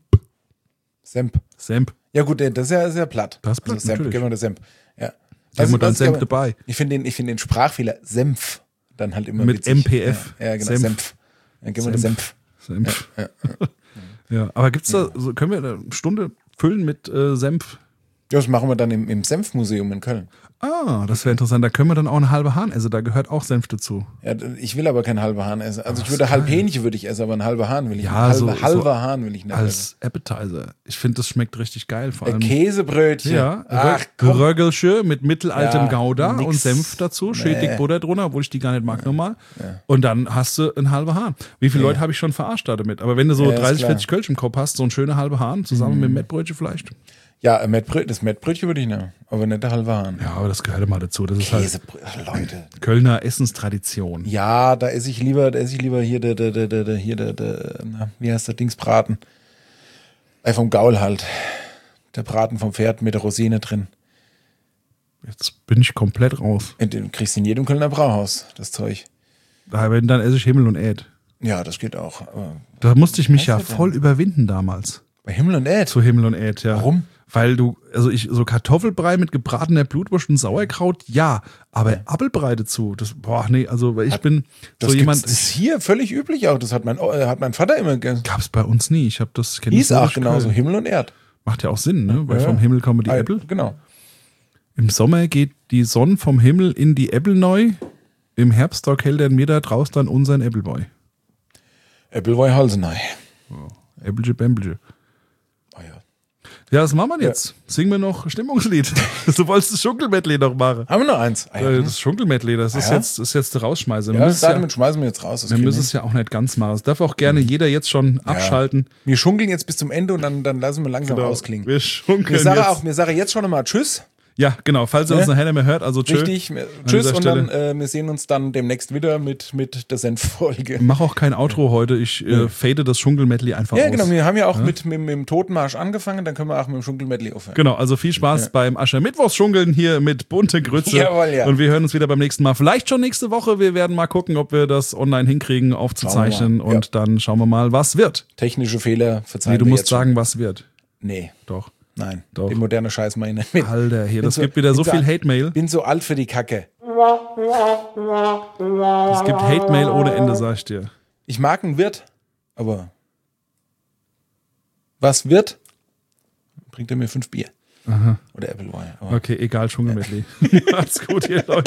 S2: Semp. Ja gut, das ist ja sehr platt.
S1: Das ist platt,
S2: also Semp,
S1: natürlich.
S2: geben wir das Semp. Ja.
S1: Da haben wir dann
S2: was
S1: Senf
S2: ich
S1: dabei.
S2: Ich finde den Sprachfehler Senf dann halt immer
S1: Mit
S2: witzig.
S1: MPF.
S2: Ja, genau,
S1: Senf.
S2: Senf. Dann geben wir das Senf.
S1: Senf. Ja, aber gibt's da, so, können wir eine Stunde füllen mit Senf?
S2: Ja, das machen wir dann im Senfmuseum in Köln.
S1: Ah, das wäre interessant. Da können wir dann auch eine halbe Hahn essen. Da gehört auch Senf dazu.
S2: Ja, ich will aber keinen halben Hahn essen. Also ich würde halb Hähnchen würde ich essen, aber einen halben Hahn will ich
S1: Ja,
S2: nicht.
S1: so-
S2: Halber Hahn will ich nicht essen.
S1: Als Appetizer. Ich finde, das schmeckt richtig geil. Vor allem.
S2: Käsebrötchen.
S1: Ja,
S2: Ach komm.
S1: Röggelschö mit mittelaltem
S2: Ja,
S1: Gouda
S2: nix.
S1: und Senf dazu, schön dick
S2: Nee.
S1: Butter drunter, obwohl ich die gar nicht mag normal. Und dann hast du einen halben Hahn. Wie viele Leute habe ich schon verarscht da damit? Aber wenn du so
S2: Ja, ist
S1: 30,
S2: klar.
S1: 40 Kölsch im Kopf hast, so ein schöner halber Hahn, zusammen mit dem Mettbrötchen vielleicht.
S2: Ja, das Mettbrötchen würde ich nehmen, aber nicht der halbe Hahn.
S1: Ja, aber das gehört immer dazu. Das ist halt
S2: Käsebrötchen, Leute.
S1: Kölner Essenstradition.
S2: Ja, da esse ich lieber hier na, wie heißt der Dingsbraten? Vom Gaul halt. Der Braten vom Pferd mit der Rosine drin.
S1: Jetzt bin ich komplett raus.
S2: Den kriegst du in jedem Kölner Brauhaus, das Zeug.
S1: Dann esse ich Himmel und Äd.
S2: Ja, das geht auch. Aber
S1: Da musste ich mich ja
S2: heißt das denn?
S1: voll überwinden damals.
S2: bei Himmel und Äd.
S1: Zu Himmel und Äd, ja.
S2: Warum?
S1: Weil so Kartoffelbrei mit gebratener Blutwurst und Sauerkraut, ja, aber Apfelbrei dazu, weil ich bin
S2: Das
S1: so jemand,
S2: das ist hier völlig üblich auch. Das hat mein Vater immer
S1: gab's bei uns nie. Ich habe das kenne ich
S2: hieß
S1: nur
S2: auch
S1: aus
S2: genauso,
S1: Köln.
S2: Himmel und Erd.
S1: Macht ja auch Sinn, ne? Weil
S2: Ja.
S1: vom Himmel kommen die
S2: Ah,
S1: Äpfel.
S2: Genau.
S1: Im Sommer geht die Sonne vom Himmel in die Äpfel neu. Im Herbst da hält mir da draus dann unseren Äppelboy.
S2: Äppelwei Halsenei.
S1: Äppelche Bämpelche.
S2: Oh ja.
S1: Ja, was machen wir jetzt? Singen wir noch Stimmungslied. Du wolltest das Schunkelmedley noch machen.
S2: Haben wir noch eins? Ah, ja.
S1: Das Schunkelmedley, das ist
S2: ja?
S1: jetzt der Rausschmeißer.
S2: Ja, damit schmeißen wir jetzt raus. Das
S1: Wir
S2: kriegen
S1: müssen
S2: wir
S1: es ja auch nicht ganz machen. Es darf auch gerne jeder jetzt schon abschalten.
S2: Wir schunkeln jetzt bis zum Ende und dann lassen wir langsam
S1: Genau.
S2: ausklingen.
S1: Wir schunkeln
S2: Mir sage jetzt schon einmal Tschüss.
S1: Ja, genau. Falls ihr uns nachher nicht mehr hört, also tschö.
S2: Richtig.
S1: An
S2: Tschüss
S1: dieser
S2: und
S1: Stelle.
S2: dann wir sehen uns dann demnächst wieder mit der Senffolge.
S1: Mach auch kein Outro heute. Ich fade das Schunkelmedley einfach
S2: Ja,
S1: aus.
S2: genau. Wir haben ja auch mit dem Totenmarsch angefangen. Dann können wir auch mit dem Schunkelmedley aufhören.
S1: Genau, also viel Spaß beim Aschermittwochsschunkeln hier mit bunte Grütze.
S2: Jawohl, ja.
S1: Und wir hören uns wieder beim nächsten Mal. Vielleicht schon nächste Woche. Wir werden mal gucken, ob wir das online hinkriegen, aufzuzeichnen.
S2: Schauen wir mal.
S1: Und dann schauen wir mal, was wird.
S2: Technische Fehler verzeihen
S1: Nee, du
S2: wir
S1: musst
S2: jetzt schon.
S1: sagen, was wird.
S2: Nee,
S1: Doch.
S2: nein.
S1: Doch.
S2: Den moderne Scheiß meine ich nicht mit.
S1: Alter, hier,
S2: Bin
S1: das gibt wieder so
S2: bin
S1: viel Hate-Mail.
S2: Bin so alt für die Kacke.
S1: Es gibt Hate-Mail ohne Ende, sag ich dir.
S2: Ich mag einen Wirt, aber was wird, bringt er mir 5 Bier. Oder Appleboy. Aber
S1: Okay, egal, Schunkelmedley. Macht's gut, ihr Leute.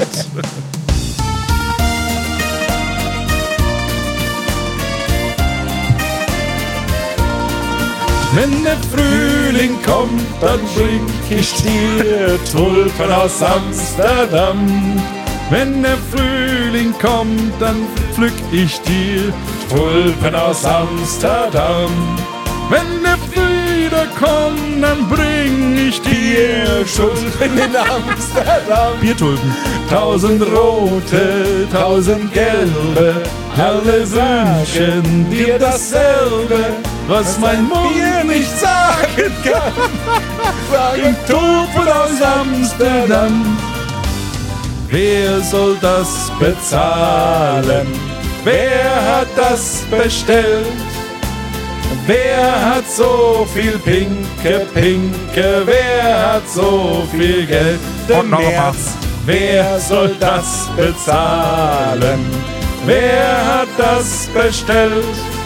S1: Wenn der Frühling kommt, dann bring ich dir Tulpen aus Amsterdam. Wenn der Frühling kommt, dann pflück ich dir Tulpen aus Amsterdam. Wenn der Frühling kommt, dann bring ich dir
S2: Tulpen in Amsterdam.
S1: Biertulpen.
S2: 1000 rote, 1000 gelbe, alle wünschen dir dasselbe, was mein Mund nicht sagen kann. Sagen Tulpen aus Amsterdam.
S1: Wer soll das
S2: Bezahlen, wer hat das bestellt? Wer hat so viel Pinke, wer hat so viel Geld?
S1: Und noch
S2: März, wer soll das bezahlen? Wer hat das bestellt?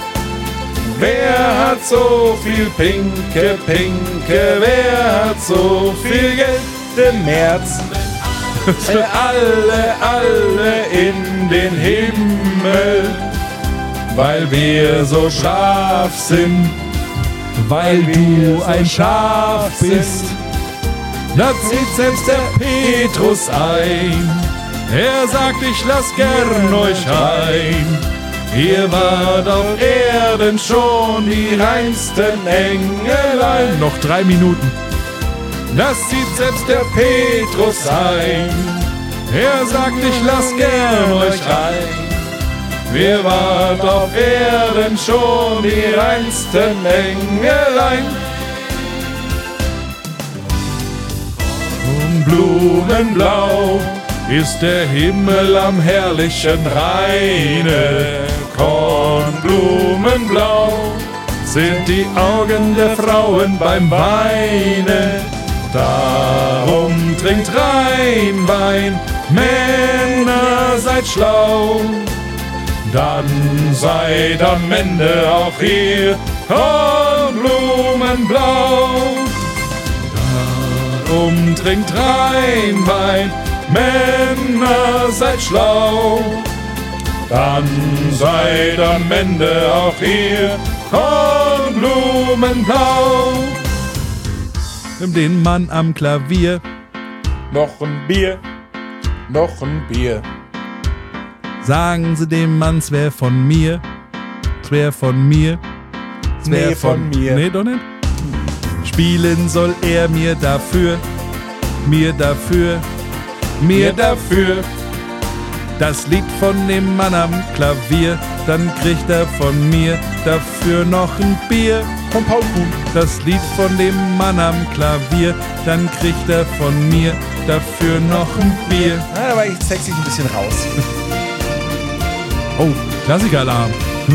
S2: Wer hat so viel Pinke, wer hat so viel Geld? Im März, alle in den Himmel, weil wir so scharf sind,
S1: weil du ein Schaf bist.
S2: da zieht selbst der Petrus ein.
S1: Er sagt, ich lass gern euch ein.
S2: Ihr wart auf Erden schon die reinsten Engelein.
S1: Noch 3 Minuten.
S2: Das sieht selbst der Petrus ein. Er sagt, ich lass gern euch ein. Wir wart auf Erden schon die reinsten Engelein. Blumenblau ist der Himmel am herrlichen Rheine. Kornblumenblau sind die Augen der Frauen beim Weine. Darum trinkt rein Wein, Männer seid schlau. Dann seid am Ende auch ihr Kornblumenblau. Darum trinkt rein Wein, Männer seid schlau. Dann seid am Ende auch ihr Kornblumenblau.
S1: Den Mann am Klavier.
S2: Noch ein Bier, noch ein Bier.
S1: Sagen Sie dem Mann, es wär von mir. Es wär von mir. Es wär
S2: Nee, von mir.
S1: Nee, doch nicht. Spielen soll er mir dafür. Mir dafür. Mir dafür. Das Lied von dem Mann am Klavier. Dann kriegt er von mir dafür noch ein Bier.
S2: Von Paul Kuhn.
S1: Das Lied von dem Mann am Klavier. Dann kriegt er von mir dafür noch ein Bier.
S2: Ja, da war ich sexy ein bisschen raus.
S1: Oh, Klassikeralarm.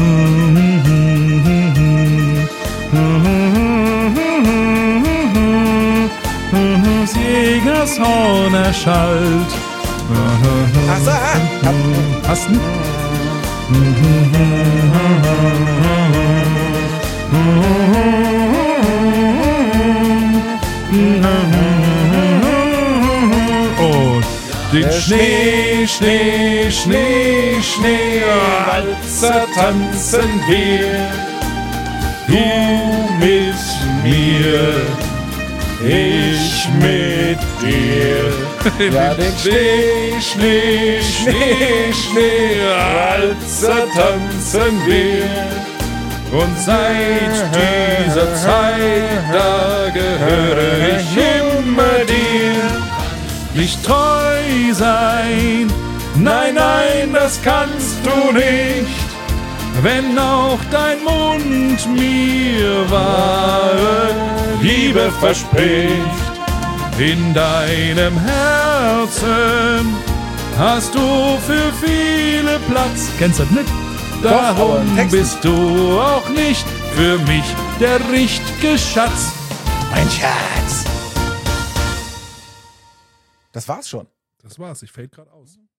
S1: Jägershorn erschallt.
S2: Achso,
S1: Hast du? Und den Schnee, Schnee, Schnee, Schnee,
S2: Walzer tanzen wir. Du mit mir, ich mit dir. Ja, den Schnee, Schnee, Schnee, Schnee, Walzer tanzen wir. Und seit dieser Zeit, da gehöre ich immer dir.
S1: nicht treu sein.
S2: Nein, nein, das kannst du nicht.
S1: Wenn auch dein Mund mir wahre
S2: Liebe verspricht.
S1: in deinem Herzen hast du für viele Platz. Kennst du das nicht? Darum
S2: Text.
S1: bist du auch nicht für mich der richtige Schatz.
S2: Mein Schatz. Das war's schon.
S1: Das war's, ich fällt gerade aus.